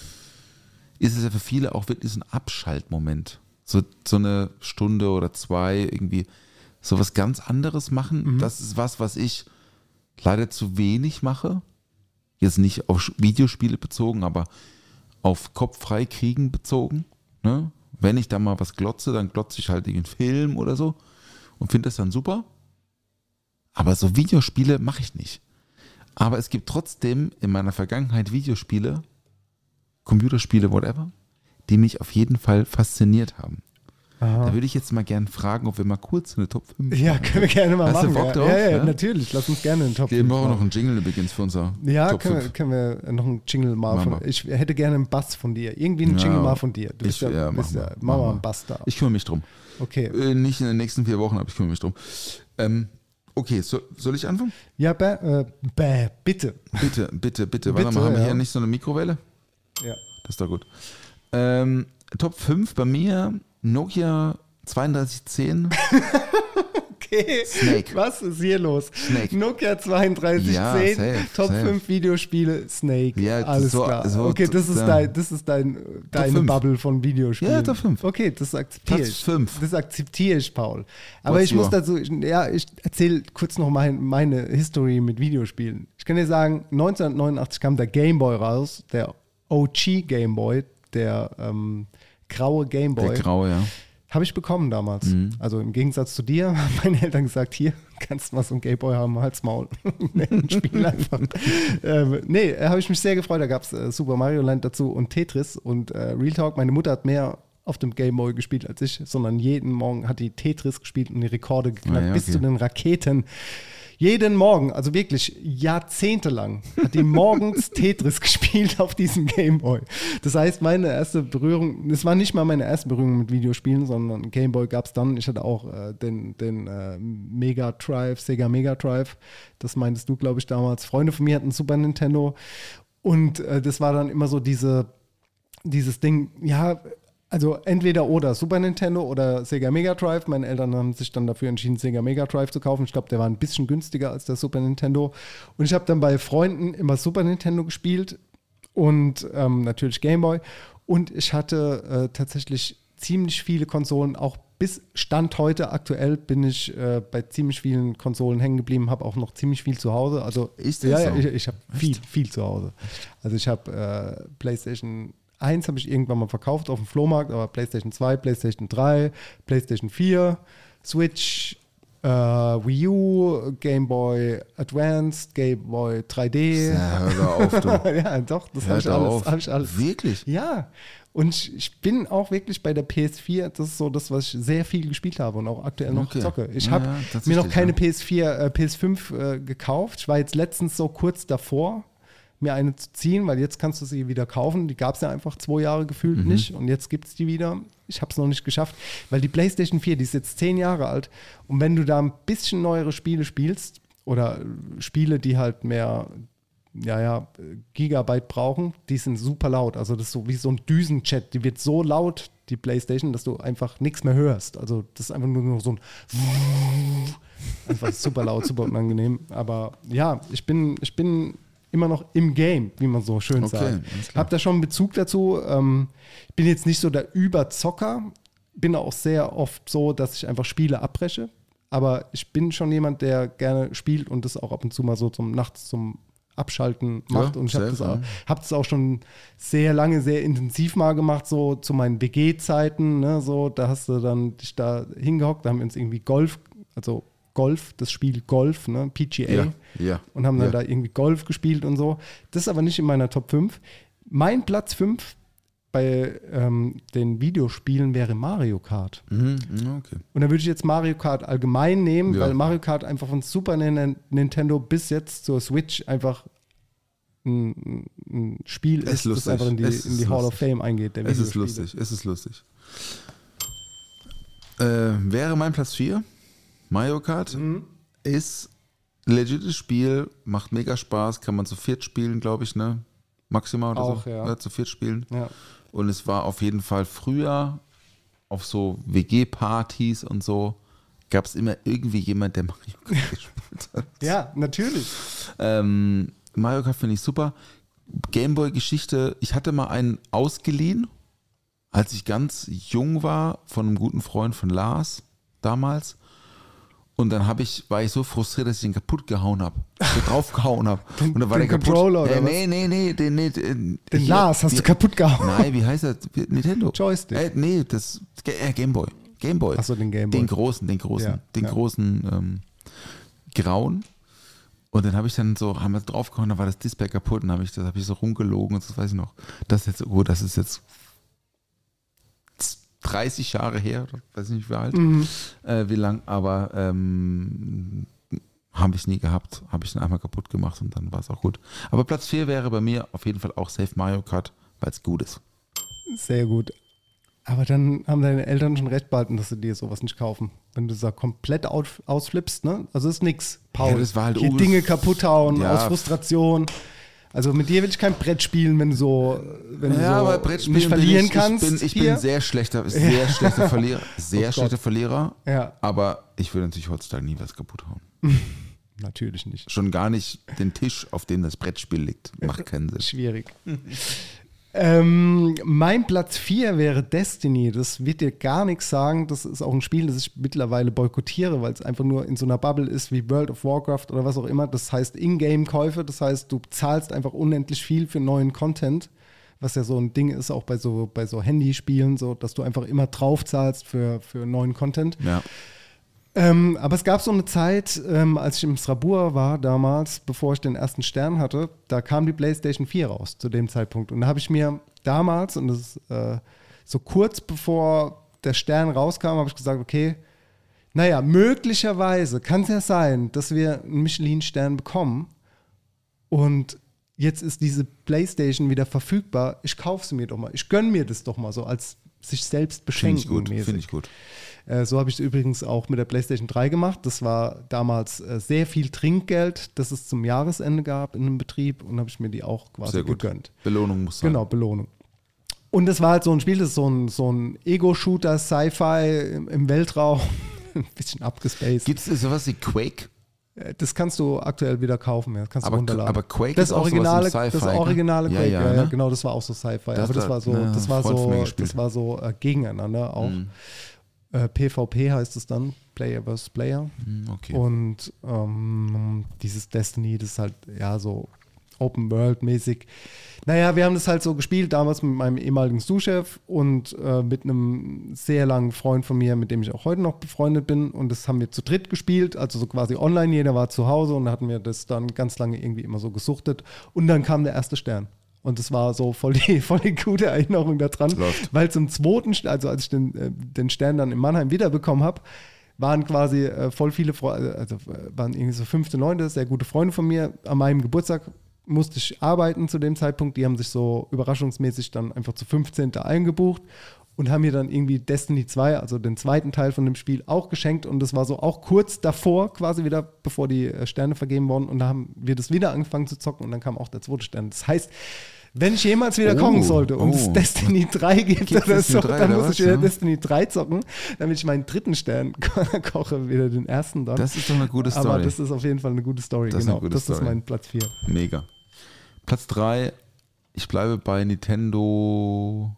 ist es ja für viele auch wirklich so ein Abschaltmoment. So eine Stunde oder zwei irgendwie so was ganz anderes machen. Das ist was ich leider zu wenig mache. Jetzt nicht auf Videospiele bezogen, aber auf Kopf frei kriegen bezogen. Ne? Wenn ich da mal was glotze, dann glotze ich halt einen Film oder so und finde das dann super. Aber so Videospiele mache ich nicht. Aber es gibt trotzdem in meiner Vergangenheit Videospiele, Computerspiele, whatever, die mich auf jeden Fall fasziniert haben. Aha. Da würde ich jetzt mal gerne fragen, ob wir mal kurz eine Top 5 Ja, können wir gerne mal machen. Hast du Bock drauf? Ja, natürlich. Lass uns gerne einen Top 5 machen. Wir brauchen noch einen Jingle übrigens für unser Top 5. Können wir noch einen Jingle mal von. Ich hätte gerne einen Bass von dir. Irgendwie einen Jingle mal von dir. Du bist mach mal einen Bass da. Ich kümmere mich drum. Okay. Nicht in den nächsten 4 Wochen, aber ich kümmere mich drum. Okay, soll ich anfangen? Ja, bitte. Bitte. Warte mal, haben wir hier nicht so eine Mikrowelle? Ja. Das ist doch gut. Top 5 bei mir, Nokia 3210. Okay. Snake. Was ist hier los? Snake. Nokia 3210, ja, safe, Top 5 Videospiele, Snake. Ja, alles klar. Okay, das ist deine Bubble von Videospielen. Ja, Top 5. Okay, das akzeptiere ich. 5. Das akzeptiere ich, Paul. Aber ich muss dazu, ich erzähle kurz noch meine History mit Videospielen. Ich kann dir sagen, 1989 kam der Game Boy raus, der OG Game Boy, der graue Game Boy. Der graue, ja. Habe ich bekommen damals. Also im Gegensatz zu dir haben meine Eltern gesagt, hier, kannst du mal so ein Gameboy haben, halt's Maul. Spiel einfach. Habe ich mich sehr gefreut. Da gab es Super Mario Land dazu und Tetris. Und Real Talk, meine Mutter hat mehr auf dem Gameboy gespielt als ich, sondern jeden Morgen hat die Tetris gespielt und die Rekorde geknackt bis zu den Raketen. jeden Morgen, also wirklich jahrzehntelang, hat die morgens Tetris gespielt auf diesem Gameboy. Das heißt, meine erste Berührung, das war nicht mal meine erste Berührung mit Videospielen, sondern Gameboy gab es dann. Ich hatte auch den Mega Drive, Sega Mega Drive. Das meintest du, glaube ich, damals. Freunde von mir hatten Super Nintendo. Und das war dann immer so dieses Ding, ja, also entweder oder Super Nintendo oder Sega Mega Drive. Meine Eltern haben sich dann dafür entschieden, Sega Mega Drive zu kaufen. Ich glaube, der war ein bisschen günstiger als der Super Nintendo. Und ich habe dann bei Freunden immer Super Nintendo gespielt und natürlich Gameboy. Und ich hatte tatsächlich ziemlich viele Konsolen, auch bis Stand heute aktuell bin ich bei ziemlich vielen Konsolen hängen geblieben, habe auch noch ziemlich viel zu Hause. Also ist das so? Ich habe viel zu Hause. Also ich habe PlayStation 1 habe ich irgendwann mal verkauft auf dem Flohmarkt, aber PlayStation 2, PlayStation 3, PlayStation 4, Switch, Wii U, Game Boy Advanced, Game Boy 3D. Ja, hör da auf, du. Ja, doch, das habe ich alles. Wirklich? Ja, und ich bin auch wirklich bei der PS4, das ist so das, was ich sehr viel gespielt habe und auch aktuell noch zocke. Ich habe mir noch keine PS5 gekauft. Ich war jetzt letztens so kurz davor, mir eine zu ziehen, weil jetzt kannst du sie wieder kaufen. Die gab es ja einfach 2 Jahre gefühlt nicht und jetzt gibt es die wieder. Ich habe es noch nicht geschafft, weil die PlayStation 4, die ist jetzt 10 Jahre alt und wenn du da ein bisschen neuere Spiele spielst oder Spiele, die halt mehr Gigabyte brauchen, die sind super laut. Also das ist so wie so ein Düsenchat, die wird so laut, die PlayStation, dass du einfach nichts mehr hörst. Also das ist einfach nur noch so ein einfach super laut, super unangenehm. Aber ja, ich bin immer noch im Game, wie man so schön sagt. Ich habe da schon einen Bezug dazu. Ich bin jetzt nicht so der Überzocker, bin auch sehr oft so, dass ich einfach Spiele abbreche. Aber ich bin schon jemand, der gerne spielt und das auch ab und zu mal so nachts zum Abschalten macht. Und ich habe das auch schon sehr lange, sehr intensiv mal gemacht, so zu meinen WG-Zeiten. Ne, so, da hast du dann dich da hingehockt, da haben wir uns irgendwie Golf, das Spiel Golf, ne, PGA, und haben dann da irgendwie Golf gespielt und so. Das ist aber nicht in meiner Top 5. Mein Platz 5 bei den Videospielen wäre Mario Kart. Okay. Und da würde ich jetzt Mario Kart allgemein nehmen, weil Mario Kart einfach von Super Nintendo bis jetzt zur Switch einfach ein Spiel ist, das einfach in die Hall of Fame eingeht. Es ist lustig. Wäre mein Platz 4? Mario Kart ist ein legites Spiel, macht mega Spaß, kann man zu 4 spielen, glaube ich, ne? Maximal oder auch, so. Ja. Zu 4 spielen. Ja. Und es war auf jeden Fall früher auf so WG-Partys und so, gab es immer irgendwie jemand, der Mario Kart gespielt hat. Ja, natürlich. Mario Kart finde ich super. Gameboy-Geschichte, ich hatte mal einen ausgeliehen, als ich ganz jung war, von einem guten Freund von Lars damals. Und dann war ich so frustriert, dass ich den kaputt gehauen habe. So draufgehauen habe. Und dann war der kaputt. Controller oder was? Nee. Den Lars hast du kaputt gehauen. Nein, wie heißt das? Nintendo. Joystick. Nee, das Gameboy. Gameboy. Achso, den Gameboy. Den großen grauen. Und dann haben wir draufgehauen, dann war das Display kaputt und habe ich so rumgelogen und das weiß ich noch. Das ist jetzt 30 Jahre her, weiß nicht wie alt, wie lang, aber habe ich nie gehabt, habe ich dann einmal kaputt gemacht und dann war es auch gut. Aber Platz 4 wäre bei mir auf jeden Fall auch Safe Mario Kart, weil es gut ist. Sehr gut. Aber dann haben deine Eltern schon recht behalten, dass sie dir sowas nicht kaufen. Wenn du da komplett ausflippst, ne? Also ist nix, Paul. Ja, das war halt hier Dinge kaputt hauen, aus Frustration. Also mit dir will ich kein Brett spielen, wenn du so nicht verlieren kannst. Ich bin ein sehr schlechter Verlierer. Schlechter Verlierer. Ja. Aber ich würde natürlich heutzutage nie was kaputt hauen. Natürlich nicht. Schon gar nicht den Tisch, auf dem das Brettspiel liegt. Macht keinen Sinn. Schwierig. Mein Platz 4 wäre Destiny. Das wird dir gar nichts sagen. Das ist auch ein Spiel, das ich mittlerweile boykottiere, weil es einfach nur in so einer Bubble ist wie World of Warcraft oder was auch immer. Das heißt Ingame-Käufe. Das heißt, du zahlst einfach unendlich viel für neuen Content, was ja so ein Ding ist, auch bei so Handyspielen, so, dass du einfach immer drauf zahlst für neuen Content. Ja. Aber es gab so eine Zeit, als ich im Strabur war damals, bevor ich den ersten Stern hatte, da kam die PlayStation 4 raus zu dem Zeitpunkt. Und da habe ich mir damals, und das ist so kurz bevor der Stern rauskam, habe ich gesagt, okay, Naja, möglicherweise kann es ja sein, dass wir einen Michelin-Stern bekommen und jetzt ist diese PlayStation wieder verfügbar. Ich kaufe sie mir doch mal. Ich gönne mir das doch mal so als sich selbst beschenken. Finde ich gut. So habe ich es übrigens auch mit der PlayStation 3 gemacht. Das war damals sehr viel Trinkgeld, das es zum Jahresende gab in einem Betrieb und habe ich mir die auch quasi gegönnt. Belohnung muss sein. Genau, Belohnung. Und das war halt so ein Spiel, das ist so ein Ego-Shooter, Sci-Fi im Weltraum. Ein bisschen abgespaced. Gibt es sowas wie Quake? Das kannst du aktuell wieder kaufen, ja. Kannst du runterladen. Aber Quake das ist auch originale, sowas im Sci-Fi. Das originale Quake, ja, ne? Genau, das war auch so Sci-Fi. Aber das war so gegeneinander auch. PvP heißt es dann, Player vs. Player. Okay. Und dieses Destiny, das ist halt ja so Open World mäßig. Naja, wir haben das halt so gespielt, damals mit meinem ehemaligen Sous-Chef und mit einem sehr langen Freund von mir, mit dem ich auch heute noch befreundet bin. Und das haben wir zu dritt gespielt, also so quasi online. Jeder war zu Hause und da hatten wir das dann ganz lange irgendwie immer so gesuchtet. Und dann kam der erste Stern. Und das war so voll die gute Erinnerung daran, weil zum zweiten, also als ich den Stern dann in Mannheim wiederbekommen habe, waren quasi voll viele Freunde, also waren irgendwie so 5., 9., sehr gute Freunde von mir. An meinem Geburtstag musste ich arbeiten zu dem Zeitpunkt. Die haben sich so überraschungsmäßig dann einfach zu 15. eingebucht und haben mir dann irgendwie Destiny 2, also den zweiten Teil von dem Spiel, auch geschenkt. Und das war so auch kurz davor, quasi wieder, bevor die Sterne vergeben wurden. Und da haben wir das wieder angefangen zu zocken und dann kam auch der zweite Stern. Das heißt, wenn ich jemals wieder kommen sollte und es Destiny 3 gibt oder so, dann muss ich wieder Destiny 3 zocken, damit ich meinen dritten Stern koche, wieder den ersten dann. Das ist doch eine gute Story. Aber das ist auf jeden Fall eine gute Story, genau. Das ist mein Platz 4. Mega. Platz 3, ich bleibe bei Nintendo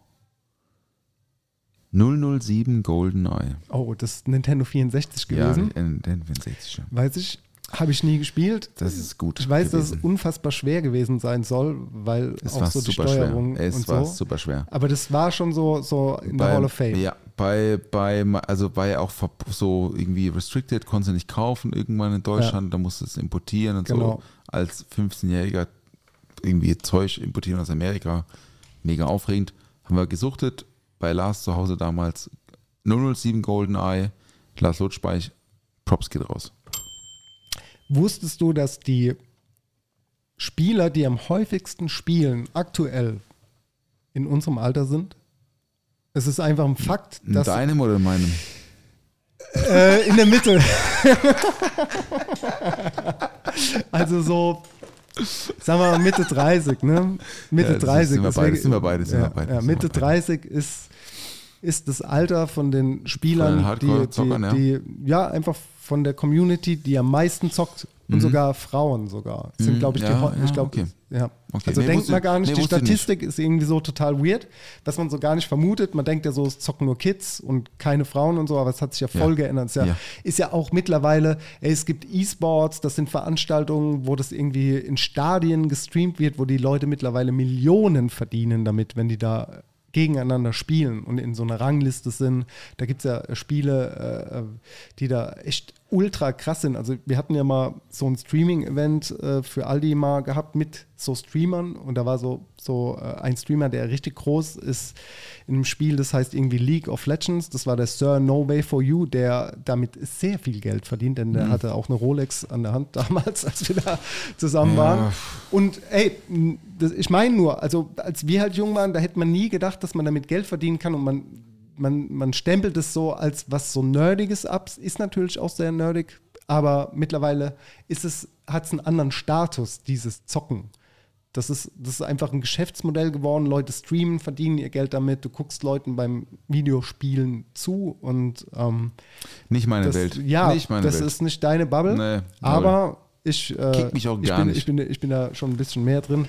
007 GoldenEye. Oh, das ist Nintendo 64 gewesen. Ja, Nintendo 64. Weiß ich. Habe ich nie gespielt. Das ist gut. Ich weiß, dass es unfassbar schwer gewesen sein soll, weil es auch war so die super Steuerung schwer. und war so. super schwer. Aber das war schon so in der Hall of Fame. Ja, war ja auch so irgendwie restricted, konntest du nicht kaufen irgendwann in Deutschland, da musstest du es importieren und so. Als 15-Jähriger irgendwie Zeug importieren aus Amerika. Mega aufregend. Haben wir gesuchtet bei Lars zu Hause damals. 007 GoldenEye, Lars Lutschbeich, Props geht raus. Wusstest du, dass die Spieler, die am häufigsten spielen, aktuell in unserem Alter sind? Es ist einfach ein Fakt, dass... In deinem oder in meinem? In der Mitte. Also so, sagen wir mal Mitte 30, ne? Mitte 30. Sind wir beide. Mitte 30 ist das Alter von den Spielern, die einfach von der Community, die am meisten zockt und sogar Frauen sogar. Das sind, glaube ich, okay. Also denkt man gar nicht, die Statistik ist irgendwie so total weird, dass man so gar nicht vermutet. Man denkt ja so, es zocken nur Kids und keine Frauen und so, aber es hat sich ja voll geändert. Ist ja auch mittlerweile, es gibt E-Sports, das sind Veranstaltungen, wo das irgendwie in Stadien gestreamt wird, wo die Leute mittlerweile Millionen verdienen damit, wenn die da gegeneinander spielen und in so einer Rangliste sind. Da gibt es ja Spiele, die da echt ultra krass sind. Also wir hatten ja mal so ein Streaming-Event für Aldi mal gehabt mit so Streamern und da war so ein Streamer, der richtig groß ist in einem Spiel, das heißt irgendwie League of Legends. Das war der Sir No Way For You, der damit sehr viel Geld verdient, denn der hatte auch eine Rolex an der Hand damals, als wir da zusammen waren. Und ich meine nur, also als wir halt jung waren, da hätte man nie gedacht, dass man damit Geld verdienen kann und man stempelt es so als was so Nerdiges ab, ist natürlich auch sehr nerdig, aber mittlerweile hat es einen anderen Status, dieses Zocken. Das ist einfach ein Geschäftsmodell geworden, Leute streamen, verdienen ihr Geld damit, du guckst Leuten beim Videospielen zu und nicht meine Welt. Ja, nicht meine das Welt. Ist nicht deine Bubble, nee, aber ich mich auch gar nicht. Ich bin da schon ein bisschen mehr drin.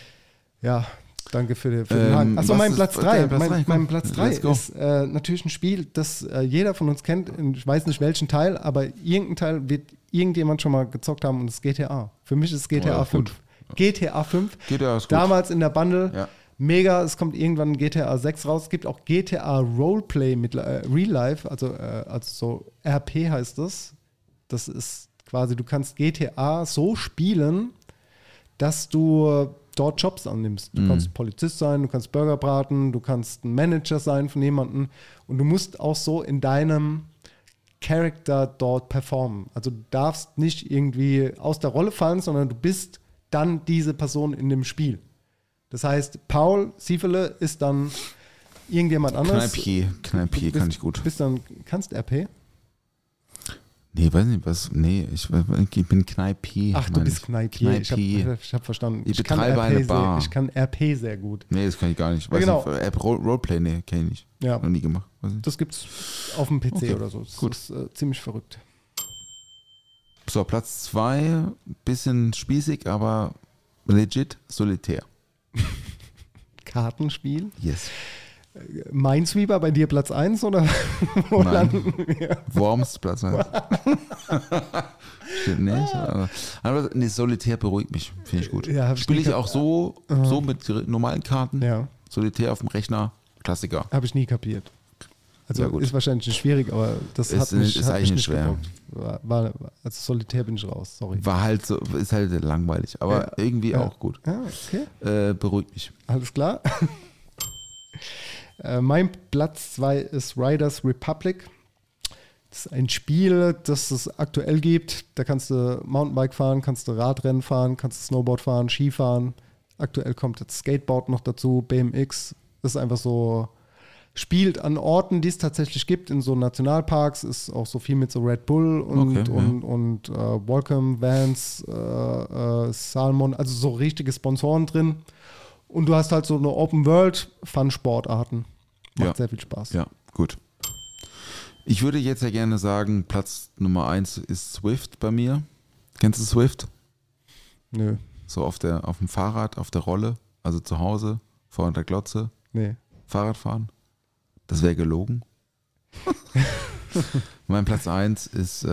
Ja, danke für den Haken. Achso, mein Platz 3. Mein Platz 3 ist natürlich ein Spiel, das jeder von uns kennt. Ich weiß nicht welchen Teil, aber irgendein Teil wird irgendjemand schon mal gezockt haben und das ist GTA. Für mich ist es GTA 5. GTA 5. GTA ist gut. Damals in der Bundle. Ja. Mega, es kommt irgendwann GTA 6 raus. Es gibt auch GTA Roleplay mit Real Life, also so RP heißt das. Das ist quasi, du kannst GTA so spielen, dass du dort Jobs annimmst. Du kannst Polizist sein, du kannst Burger braten, du kannst ein Manager sein von jemandem und du musst auch so in deinem Charakter dort performen. Also du darfst nicht irgendwie aus der Rolle fallen, sondern du bist dann diese Person in dem Spiel. Das heißt, Paul Siefele ist dann irgendjemand anderes. Kneipier kann ich gut. Kannst RP? Nee, weiß nicht, was. Nee, ich bin Kneipier. Ach, du bist Kneipier. Ich hab verstanden. Ich betreibe eine Bar. Ich kann RP sehr gut. Nee, das kann ich gar nicht. Genau. Roleplay, nee, kenne ich nicht. Ja. Noch nie gemacht. Das gibt's auf dem PC oder so. Das gut. ist ziemlich verrückt. So, Platz 2, bisschen spießig, aber legit, Solitär. Kartenspiel? Yes. Minesweeper bei dir Platz 1 oder wo landen wir? Worms Platz 1. Stimmt nicht. Aber nee, Solitär beruhigt mich, finde ich gut. Ja, spiele ich auch so mit normalen Karten. Ja. Solitär auf dem Rechner, Klassiker. Habe ich nie kapiert. Also ja, ist wahrscheinlich nicht schwierig, aber das ist eigentlich nicht schwer. Also Solitär bin ich raus, sorry. War halt so, ist halt langweilig, aber irgendwie auch gut. Ja, okay. Beruhigt mich. Alles klar. Mein Platz 2 ist Riders Republic. Das ist ein Spiel, das es aktuell gibt. Da kannst du Mountainbike fahren, kannst du Radrennen fahren, kannst du Snowboard fahren, Skifahren. Aktuell kommt jetzt Skateboard noch dazu, BMX. Das ist einfach so, spielt an Orten, die es tatsächlich gibt, in so Nationalparks. Ist auch so viel mit so Red Bull und Volcom, Vans, Salmon, also so richtige Sponsoren drin. Und du hast halt so eine Open-World-Fun-Sportarten. Macht sehr viel Spaß. Ja, gut. Ich würde jetzt ja gerne sagen, Platz Nummer 1 ist Swift bei mir. Kennst du Swift? Nö. So auf dem Fahrrad, auf der Rolle, also zu Hause, vor der Glotze. Nee. Fahrradfahren. Das wäre gelogen. Mein Platz 1 ist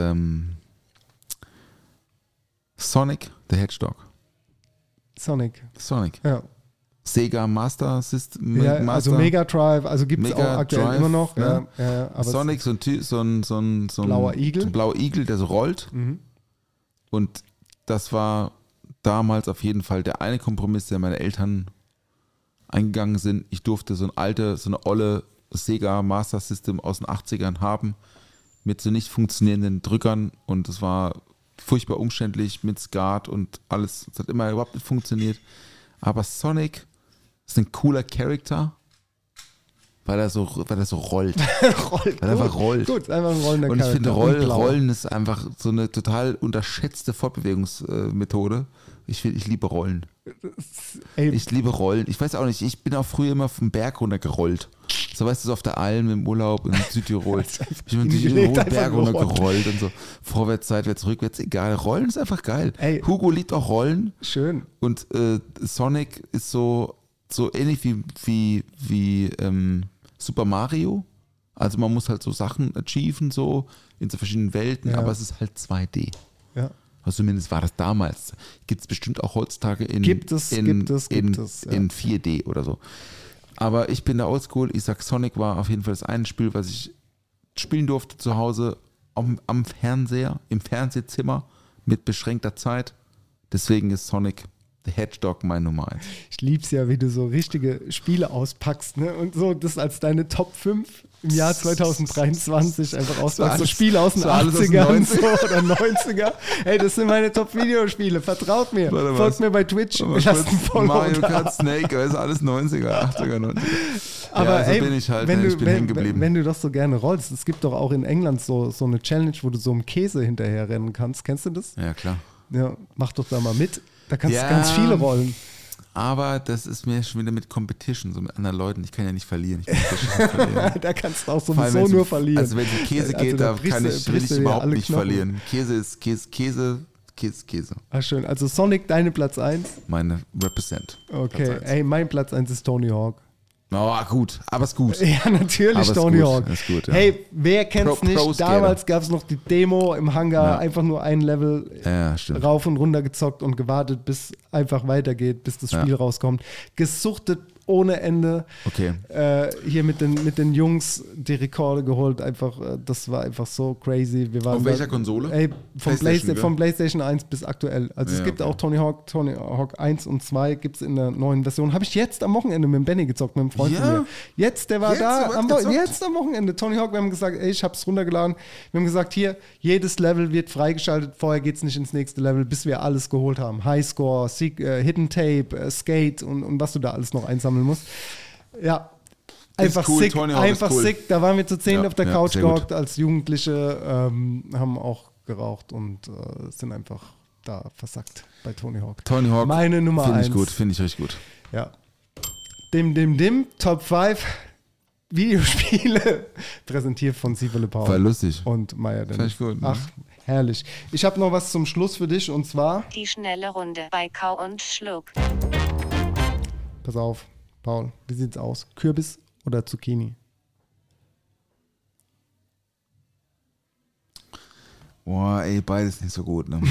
Sonic the Hedgehog. Sonic. Ja. Sega Master System. Ja, also Mega Drive, also gibt es auch aktuell immer noch. Ja. Aber Sonic, so ein blauer Igel. So ein blauer Igel, der so rollt. Mhm. Und das war damals auf jeden Fall der eine Kompromiss, der meine Eltern eingegangen sind. Ich durfte so eine olle Sega Master System aus den 80ern haben, mit so nicht funktionierenden Drückern. Und es war furchtbar umständlich mit Skat und alles. Es hat immer überhaupt nicht funktioniert. Aber Sonic ist ein cooler Charakter, weil er so rollt. Weil er einfach rollt. Gut, einfach ein rollender Charakter. Und ich finde, Rollen ist einfach so eine total unterschätzte Fortbewegungsmethode. Ich liebe Rollen. Ich liebe Rollen. Ich weiß auch nicht, ich bin auch früher immer vom Berg runter gerollt. So, weißt du, so auf der Alm im Urlaub in Südtirol. Ich bin durch den hohen Berg runter gerollt und so. Vorwärts, seitwärts, rückwärts, egal. Rollen ist einfach geil. Ey. Hugo liebt auch Rollen. Schön. Und Sonic ist so ähnlich wie Super Mario. Also man muss halt so Sachen achieven, so in so verschiedenen Welten, aber es ist halt 2D. Ja. Also zumindest war das damals. Gibt es bestimmt auch heutzutage in 4D oder so. Aber ich bin da oldschool. Ich sag, Sonic war auf jeden Fall das eine Spiel, was ich spielen durfte zu Hause am Fernseher, im Fernsehzimmer mit beschränkter Zeit. Deswegen ist Sonic the Hedgehog mein Nummer 1. Ich lieb's ja, wie du so richtige Spiele auspackst, ne? Und so das als deine Top 5 im Jahr 2023 einfach auspackst. So Spiele aus den 80ern so, oder 90er. Hey, das sind meine Top-Videospiele. Vertraut mir. Folgt mir bei Twitch. Mario Kart, Snake, das ist alles 90er, 80er, 90er. Aber ja, so bin ich halt, ich bin hängen geblieben. Wenn du das so gerne rollst, es gibt doch auch in England so eine Challenge, wo du so einem Käse hinterher rennen kannst. Kennst du das? Ja, klar. Ja, mach doch da mal mit. Da kannst du ganz viele rollen. Aber das ist mir schon wieder mit Competition, so mit anderen Leuten. Ich kann ja nicht verlieren. Da kannst du auch sowieso nur verlieren. Also wenn es um Käse geht, da will ich überhaupt nicht verlieren. Käse ist Käse. Ah, schön. Also Sonic, deine Platz 1? Meine Represent. Okay, ey, mein Platz 1 ist Tony Hawk. Oh, gut, aber ist gut. Ja, natürlich Tony Hawk. Ist gut, ja. Hey, wer kennt's nicht? Damals gab es noch die Demo im Hangar, einfach nur ein Level rauf und runter gezockt und gewartet, bis einfach weitergeht, bis das Spiel rauskommt. Gesuchtet ohne Ende. Okay. Hier mit den Jungs die Rekorde geholt. Einfach, das war einfach so crazy. Wir waren auf welcher Konsole? Ey, vom PlayStation 1 bis aktuell. Also es gibt auch Tony Hawk 1 und 2 gibt es in der neuen Version. Habe ich jetzt am Wochenende mit dem Benny gezockt, mit einem Freund von mir. Jetzt, der war jetzt am Wochenende. Tony Hawk, wir haben gesagt, ey, ich habe es runtergeladen. Wir haben gesagt, hier, jedes Level wird freigeschaltet. Vorher geht es nicht ins nächste Level, bis wir alles geholt haben. Highscore, Hidden Tape, Skate und was du da alles noch einsammeln musst. Ja, einfach cool. Sick. Einfach cool. Sick. Da waren wir zu 10 auf der Couch gehockt als Jugendliche, haben auch geraucht und sind einfach da versackt bei Tony Hawk. Tony Hawk, meine Nummer 1. Finde ich richtig gut. Ja. Top 5 Videospiele präsentiert von Sievele Paul. War lustig. Und Meier Dennis. Gut, ne? Ach, herrlich. Ich habe noch was zum Schluss für dich und zwar die schnelle Runde bei Kau und Schluck. Pass auf, Paul, wie sieht's aus? Kürbis oder Zucchini? Boah, ey, beides nicht so gut, ne?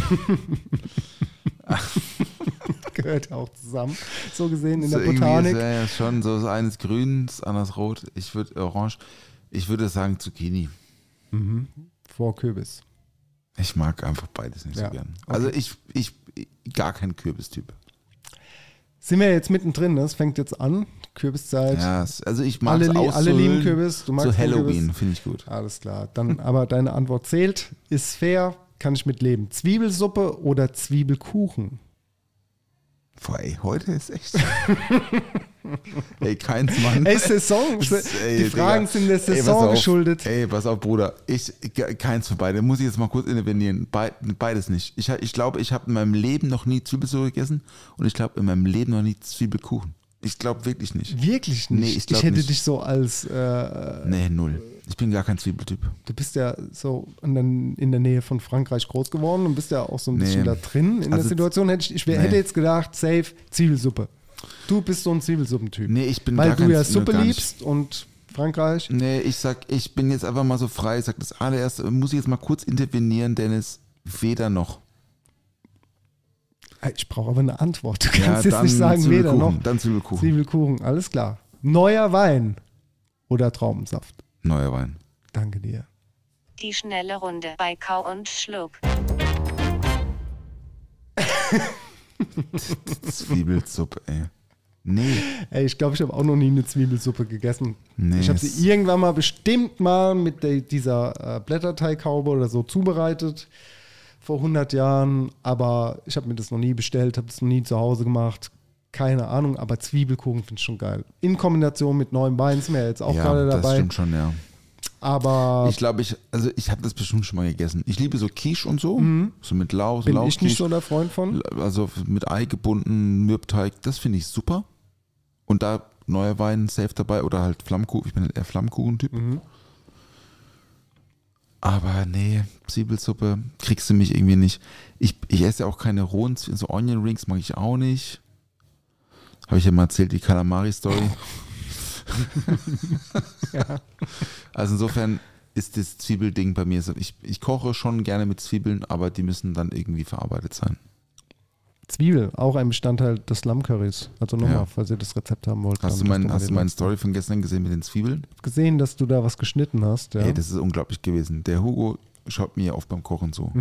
Gehört auch zusammen, so gesehen in der Botanik. Ja, schon, so eines grün, das anderes rot, orange. Ich würde sagen Zucchini. Vor Kürbis. Ich mag einfach beides nicht so gern. Okay. Also ich gar kein Kürbistyp. Sind wir jetzt mittendrin, ne? Es fängt jetzt an, Kürbiszeit. Ja, also ich mag es alle lieben Kürbis. Du magst so Halloween, finde ich gut. Alles klar, dann aber deine Antwort zählt, ist fair, kann ich mitleben. Zwiebelsuppe oder Zwiebelkuchen? Boah, ey, heute ist echt... Ey, keins, Mann. Ey, Saison. Die Fragen sind der Saison geschuldet. Ey, pass auf, Bruder. Keins von beiden. Muss ich jetzt mal kurz intervenieren. Beides nicht. Ich glaube, ich habe in meinem Leben noch nie Zwiebelsuppe gegessen und ich glaube, in meinem Leben noch nie Zwiebelkuchen. Ich glaube wirklich nicht. Wirklich nicht? Nee, ich hätte nicht. Dich so als... nee, null. Ich bin gar kein Zwiebeltyp. Du bist ja so in der Nähe von Frankreich groß geworden und bist ja auch so ein bisschen da drin in der Situation. Hätte jetzt gedacht, safe, Zwiebelsuppe. Du bist so ein Zwiebelsuppentyp. Nee, ich bin weil gar du kein, ja Suppe liebst und Frankreich. Nee, ich bin jetzt einfach mal so frei. Ich sag das allererste, muss ich jetzt mal kurz intervenieren, Dennis. Weder noch. Ich brauche aber eine Antwort. Du kannst jetzt nicht sagen, weder noch. Dann Zwiebelkuchen. Zwiebelkuchen, alles klar. Neuer Wein oder Traubensaft? Neuer Wein. Danke dir. Die schnelle Runde bei Kau und Schluck. Zwiebelsuppe, ey. Nee. Ey, ich glaube, ich habe auch noch nie eine Zwiebelsuppe gegessen. Nee, ich habe sie irgendwann mal bestimmt mal mit dieser Blätterteighaube oder so zubereitet. Vor 100 Jahren. Aber ich habe mir das noch nie bestellt, habe das noch nie zu Hause gemacht. Keine Ahnung, aber Zwiebelkuchen finde ich schon geil. In Kombination mit neuem Wein sind wir jetzt auch gerade dabei. Das stimmt schon, ja. Aber ich glaube, ich habe das bestimmt schon mal gegessen. Ich liebe so Quiche und so, so mit Lauch. Bin ich nicht so der Freund von? Also mit Ei gebunden, Mürbteig, das finde ich super. Und da neuer Wein safe dabei oder halt Flammkuchen. Ich bin halt eher Flammkuchen-Typ. Aber nee, Zwiebelsuppe kriegst du mich irgendwie nicht. Ich esse ja auch keine rohen, so Onion Rings mag ich auch nicht. Habe ich ja mal erzählt, die Calamari-Story. Ja. Also insofern ist das Zwiebelding bei mir so. Ich koche schon gerne mit Zwiebeln, aber die müssen dann irgendwie verarbeitet sein. Zwiebel, auch ein Bestandteil des Lammcurrys. Also nochmal, falls ihr das Rezept haben wollt. Hast du meine Story von gestern gesehen mit den Zwiebeln? Ich habe gesehen, dass du da was geschnitten hast. Ja. Ey, das ist unglaublich gewesen. Der Hugo schaut mir oft beim Kochen zu.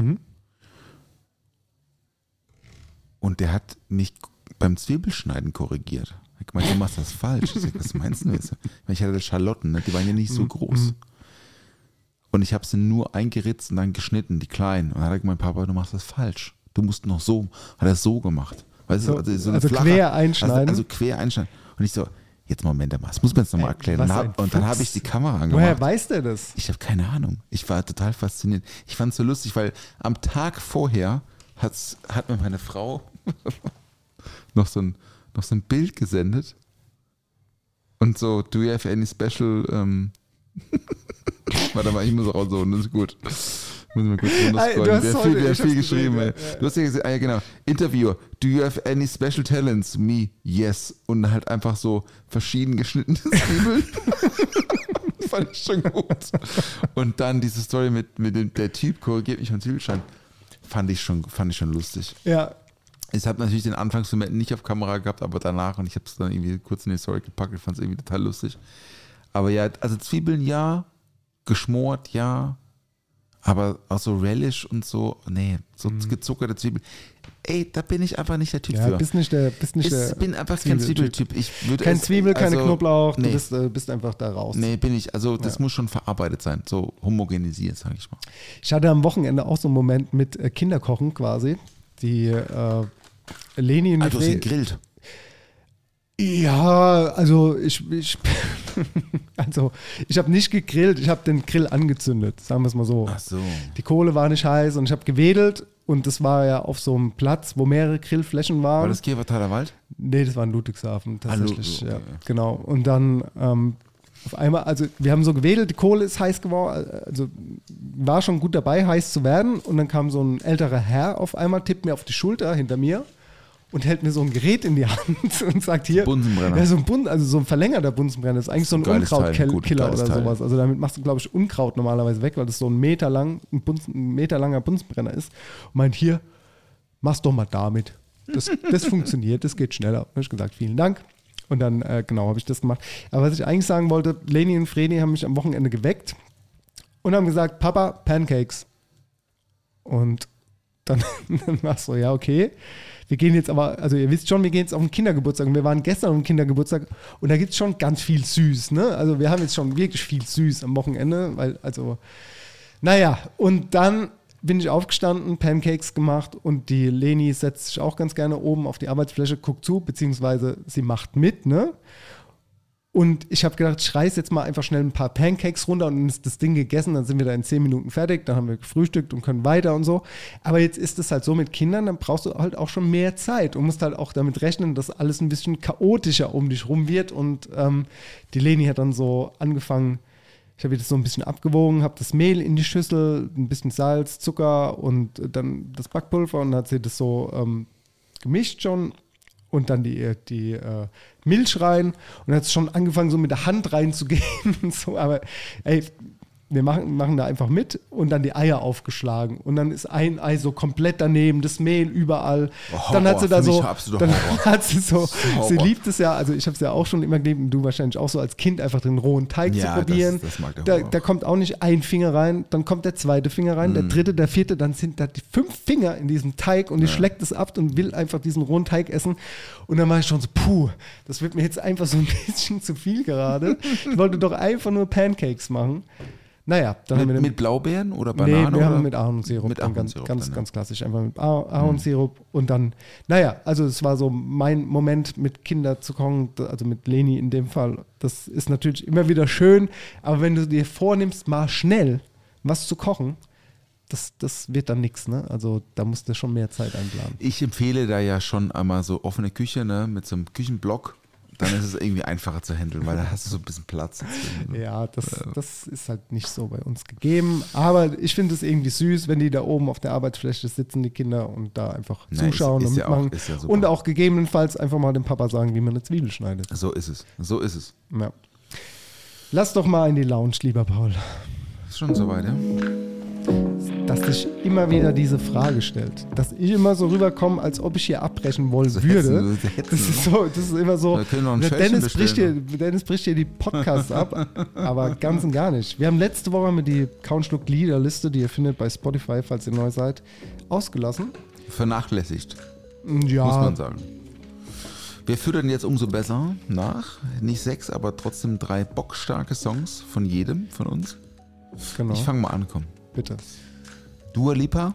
Und der hat mich beim Zwiebelschneiden korrigiert. Ich meine, du machst das falsch. Ich sag, was meinst du jetzt? Ich hatte Schalotten, ne? Die waren ja nicht so groß. Und ich habe sie nur eingeritzt und dann geschnitten, die kleinen. Und dann hat er gemeint, Papa, du machst das falsch. Du musst noch so. Hat er es so gemacht. Weißt du, so eine flache, quer einschneiden? Also quer einschneiden. Und ich so, jetzt Moment mal, das muss man jetzt nochmal erklären. Und dann habe ich die Kamera angemacht. Woher weiß der das? Ich habe keine Ahnung. Ich war total fasziniert. Ich fand es so lustig, weil am Tag vorher hat mir meine Frau noch so ein Bild gesendet und so, do you have any special warte mal, ich muss auch so, das ist gut. Muss ich mal kurz runterscrollen. Der hat viel geschrieben. Ja. Du hast ja gesagt, genau, Interviewer, do you have any special talents? Me, yes. Und halt einfach so verschieden geschnittene Zwiebeln. Fand ich schon gut. Und dann diese Story mit dem, der Typ korrigiert mich vom Zwiebelschein. Fand ich schon lustig. Ja. Ich habe natürlich den Anfangsmoment nicht auf Kamera gehabt, aber danach, und ich habe es dann irgendwie kurz in die Story gepackt, ich fand es irgendwie total lustig. Aber ja, also Zwiebeln ja, geschmort ja, aber auch so Relish und so, nee, so gezuckerte Zwiebeln. Ey, da bin ich einfach nicht der Typ für. Ich bin einfach kein Zwiebeltyp. Kein Zwiebel, keine Knoblauch, du bist einfach da raus. Nee, bin ich. Also das muss schon verarbeitet sein, so homogenisiert, sage ich mal. Ich hatte am Wochenende auch so einen Moment mit Kinderkochen quasi. Die Leni und du hast ihn gegrillt. Ja, also ich habe nicht gegrillt, ich habe den Grill angezündet, sagen wir es mal so. Ach so. Die Kohle war nicht heiß und ich habe gewedelt und das war ja auf so einem Platz, wo mehrere Grillflächen waren. War das Gevertaler Wald? Nee, das war in Ludwigshafen tatsächlich. Okay. Ja, genau. Und dann auf einmal, also wir haben so gewedelt, die Kohle ist heiß geworden, also war schon gut dabei, heiß zu werden und dann kam so ein älterer Herr auf einmal, tippt mir auf die Schulter hinter mir und hält mir so ein Gerät in die Hand und sagt hier, Bunsenbrenner. Ja, so ein verlängerter Bunsenbrenner, das ist eigentlich so ein Unkrautkiller oder sowas. Also damit machst du, glaube ich, Unkraut normalerweise weg, weil das so ein Meter langer Bunsenbrenner ist. Und meint, hier, mach's doch mal damit. Das funktioniert, das geht schneller. Da habe ich gesagt, vielen Dank. Und dann, habe ich das gemacht. Aber was ich eigentlich sagen wollte, Leni und Fredi haben mich am Wochenende geweckt und haben gesagt, Papa, Pancakes. Und dann war es so, ja, okay. Wir gehen jetzt aber, also ihr wisst schon, wir gehen jetzt auf den Kindergeburtstag und wir waren gestern auf dem Kindergeburtstag und da gibt es schon ganz viel süß, ne? Also wir haben jetzt schon wirklich viel süß am Wochenende, und dann bin ich aufgestanden, Pancakes gemacht und die Leni setzt sich auch ganz gerne oben auf die Arbeitsfläche, guckt zu, beziehungsweise sie macht mit, ne? Und ich habe gedacht, ich reiß jetzt mal einfach schnell ein paar Pancakes runter und dann ist das Ding gegessen, dann sind wir da in 10 Minuten fertig, dann haben wir gefrühstückt und können weiter und so. Aber jetzt ist es halt so mit Kindern, dann brauchst du halt auch schon mehr Zeit und musst halt auch damit rechnen, dass alles ein bisschen chaotischer um dich rum wird. Und die Leni hat dann so angefangen, ich habe das so ein bisschen abgewogen, habe das Mehl in die Schüssel, ein bisschen Salz, Zucker und dann das Backpulver und dann hat sie das so gemischt schon. Und dann die Milch rein und dann hat es schon angefangen, so mit der Hand reinzugehen und so, aber ey, wir machen da einfach mit und dann die Eier aufgeschlagen und dann ist ein Ei so komplett daneben, das Mehl überall. Dann hat sie da so, sie liebt es ja, also ich habe es ja auch schon immer geliebt und du wahrscheinlich auch so als Kind einfach den rohen Teig zu probieren. Das mag der da kommt auch nicht ein Finger rein, dann kommt der zweite Finger rein, der dritte, der vierte, dann sind da die 5 Finger in diesem Teig und die schleckt es ab und will einfach diesen rohen Teig essen und dann war ich schon so, das wird mir jetzt einfach so ein bisschen zu viel gerade. Ich wollte doch einfach nur Pancakes machen. Naja, dann haben wir mit Blaubeeren oder Banane? Nee, wir haben mit Ahornsirup. Ganz klassisch, einfach mit Ahornsirup. Und dann, also es war so mein Moment mit Kindern zu kochen, also mit Leni in dem Fall. Das ist natürlich immer wieder schön, aber wenn du dir vornimmst, mal schnell was zu kochen, das wird dann nichts, ne? Also da musst du schon mehr Zeit einplanen. Ich empfehle da ja schon einmal so offene Küche, ne? Mit so einem Küchenblock. Dann ist es irgendwie einfacher zu handeln, weil da hast du so ein bisschen Platz. Ja, das ist halt nicht so bei uns gegeben. Aber ich finde es irgendwie süß, wenn die da oben auf der Arbeitsfläche sitzen, die Kinder, und da einfach zuschauen und mitmachen. Ist ja und auch gegebenenfalls einfach mal dem Papa sagen, wie man eine Zwiebel schneidet. So ist es. Ja. Lass doch mal in die Lounge, lieber Paul. Ist schon soweit, ja? Dass sich immer wieder diese Frage stellt. Dass ich immer so rüberkomme, als ob ich hier abbrechen wollen würde. Das ist immer so. Dennis bricht hier die Podcasts ab, aber ganz und gar nicht. Wir haben letzte Woche die Countschluck-Liederliste, die ihr findet bei Spotify, falls ihr neu seid, ausgelassen. Vernachlässigt. Ja. Muss man sagen. Wir füttern jetzt umso besser nach. Nicht 6, aber trotzdem 3 bockstarke Songs von jedem von uns. Genau. Ich fange mal an, komm. Bitte. Dua Lipa.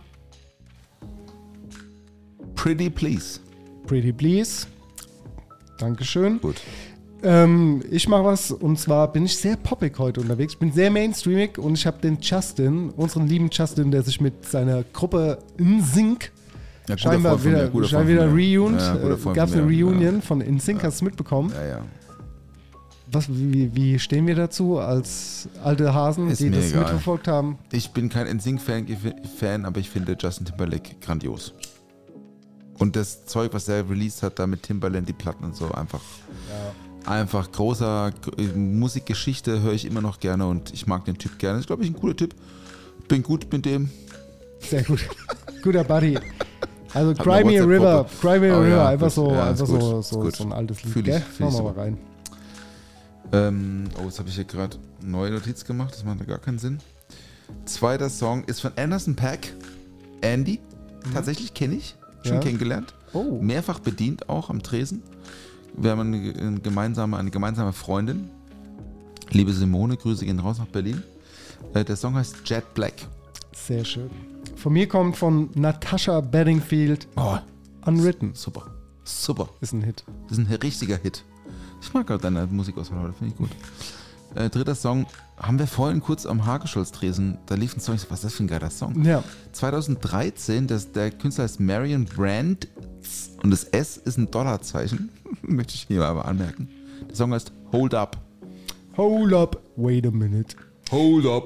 Pretty Please. Pretty Please. Dankeschön. Gut. Ich mache was, und zwar bin ich sehr poppig heute unterwegs. Ich bin sehr mainstreamig und ich habe den Justin, unseren lieben Justin, der sich mit seiner Gruppe NSYNC scheinbar wieder reuniont. Gab es eine Reunion von NSYNC, hast du mitbekommen? Ja. Wie stehen wir dazu als alte Hasen, die das mitverfolgt haben? Ich bin kein NSYNC-Fan, aber ich finde Justin Timberlake grandios. Und das Zeug, was er released hat, da mit Timbaland, die Platten und so, einfach großer Musikgeschichte, höre ich immer noch gerne und ich mag den Typ gerne. Das ist, glaube ich, ein cooler Typ. Bin gut mit dem. Sehr gut. Guter Buddy. Also Cry Me a River, einfach so ein altes Lied, gell? Machen wir mal rein. Jetzt habe ich hier gerade eine neue Notiz gemacht, das macht gar keinen Sinn. Zweiter Song ist von Anderson .Paak, Andy. Tatsächlich kenne ich, schon kennengelernt. Oh. Mehrfach bedient auch am Tresen. Wir haben eine gemeinsame Freundin. Liebe Simone, Grüße gehen raus nach Berlin. Der Song heißt Jet Black. Sehr schön. Von mir kommt von Natasha Bedingfield Unwritten. Super. Ist ein Hit. Das ist ein richtiger Hit. Ich mag auch deine Musikauswahl heute, finde ich gut. Dritter Song, haben wir vorhin kurz am Hagescholz-Tresen, da lief ein Song, was ist das für ein geiler Song? Ja. 2013, der Künstler heißt Marion Brand und das S ist ein Dollarzeichen, möchte ich hier aber anmerken. Der Song heißt Hold Up. Hold up, wait a minute. Hold up.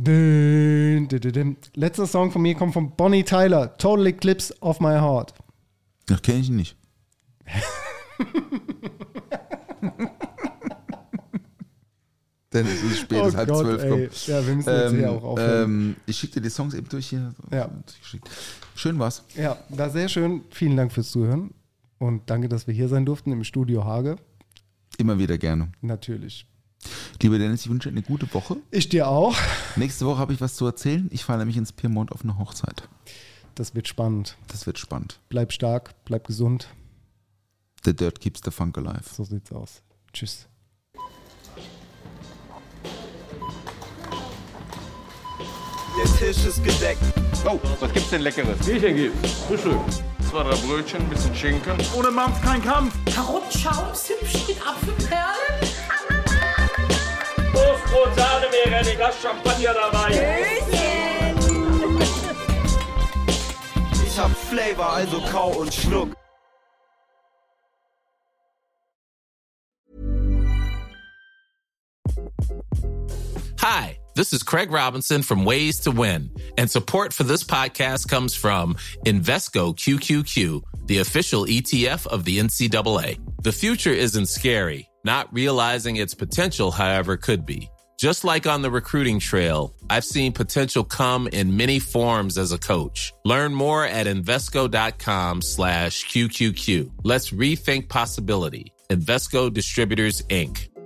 Letzter Song von mir kommt von Bonnie Tyler, Total Eclipse of My Heart. Das kenne ich nicht. Denn es ist spät, es ist 11:30. Ja, wir müssen jetzt hier auch aufhören. Ich schicke dir die Songs eben durch hier. Ja. Schön war's. Ja, war sehr schön. Vielen Dank fürs Zuhören. Und danke, dass wir hier sein durften im Studio Hage. Immer wieder gerne. Natürlich. Lieber Dennis, ich wünsche dir eine gute Woche. Ich dir auch. Nächste Woche habe ich was zu erzählen. Ich fahre nämlich ins Piemont auf eine Hochzeit. Das wird spannend. Bleib stark, bleib gesund. The dirt keeps the funk alive. So sieht's aus. Tschüss. Der Tisch ist gedeckt. Oh, was gibt's denn Leckeres? Bierchen gibt's. Frühstück. 2, 3 Brötchen, ein bisschen Schinken. Ohne Mampf kein Kampf. Karottenschaum, Zimtchen mit Apfelperlen. Toastbrot, Sahne, ein Glas Champagner dabei. Ich hab Flavor, also kau und schluck. Hi, this is Craig Robinson from Ways to Win, and support for this podcast comes from Invesco QQQ, the official ETF of the NCAA. The future isn't scary. Not realizing its potential, however, could be. Just like on the recruiting trail, I've seen potential come in many forms as a coach. Learn more at Invesco.com/QQQ. Let's rethink possibility. Invesco Distributors, Inc.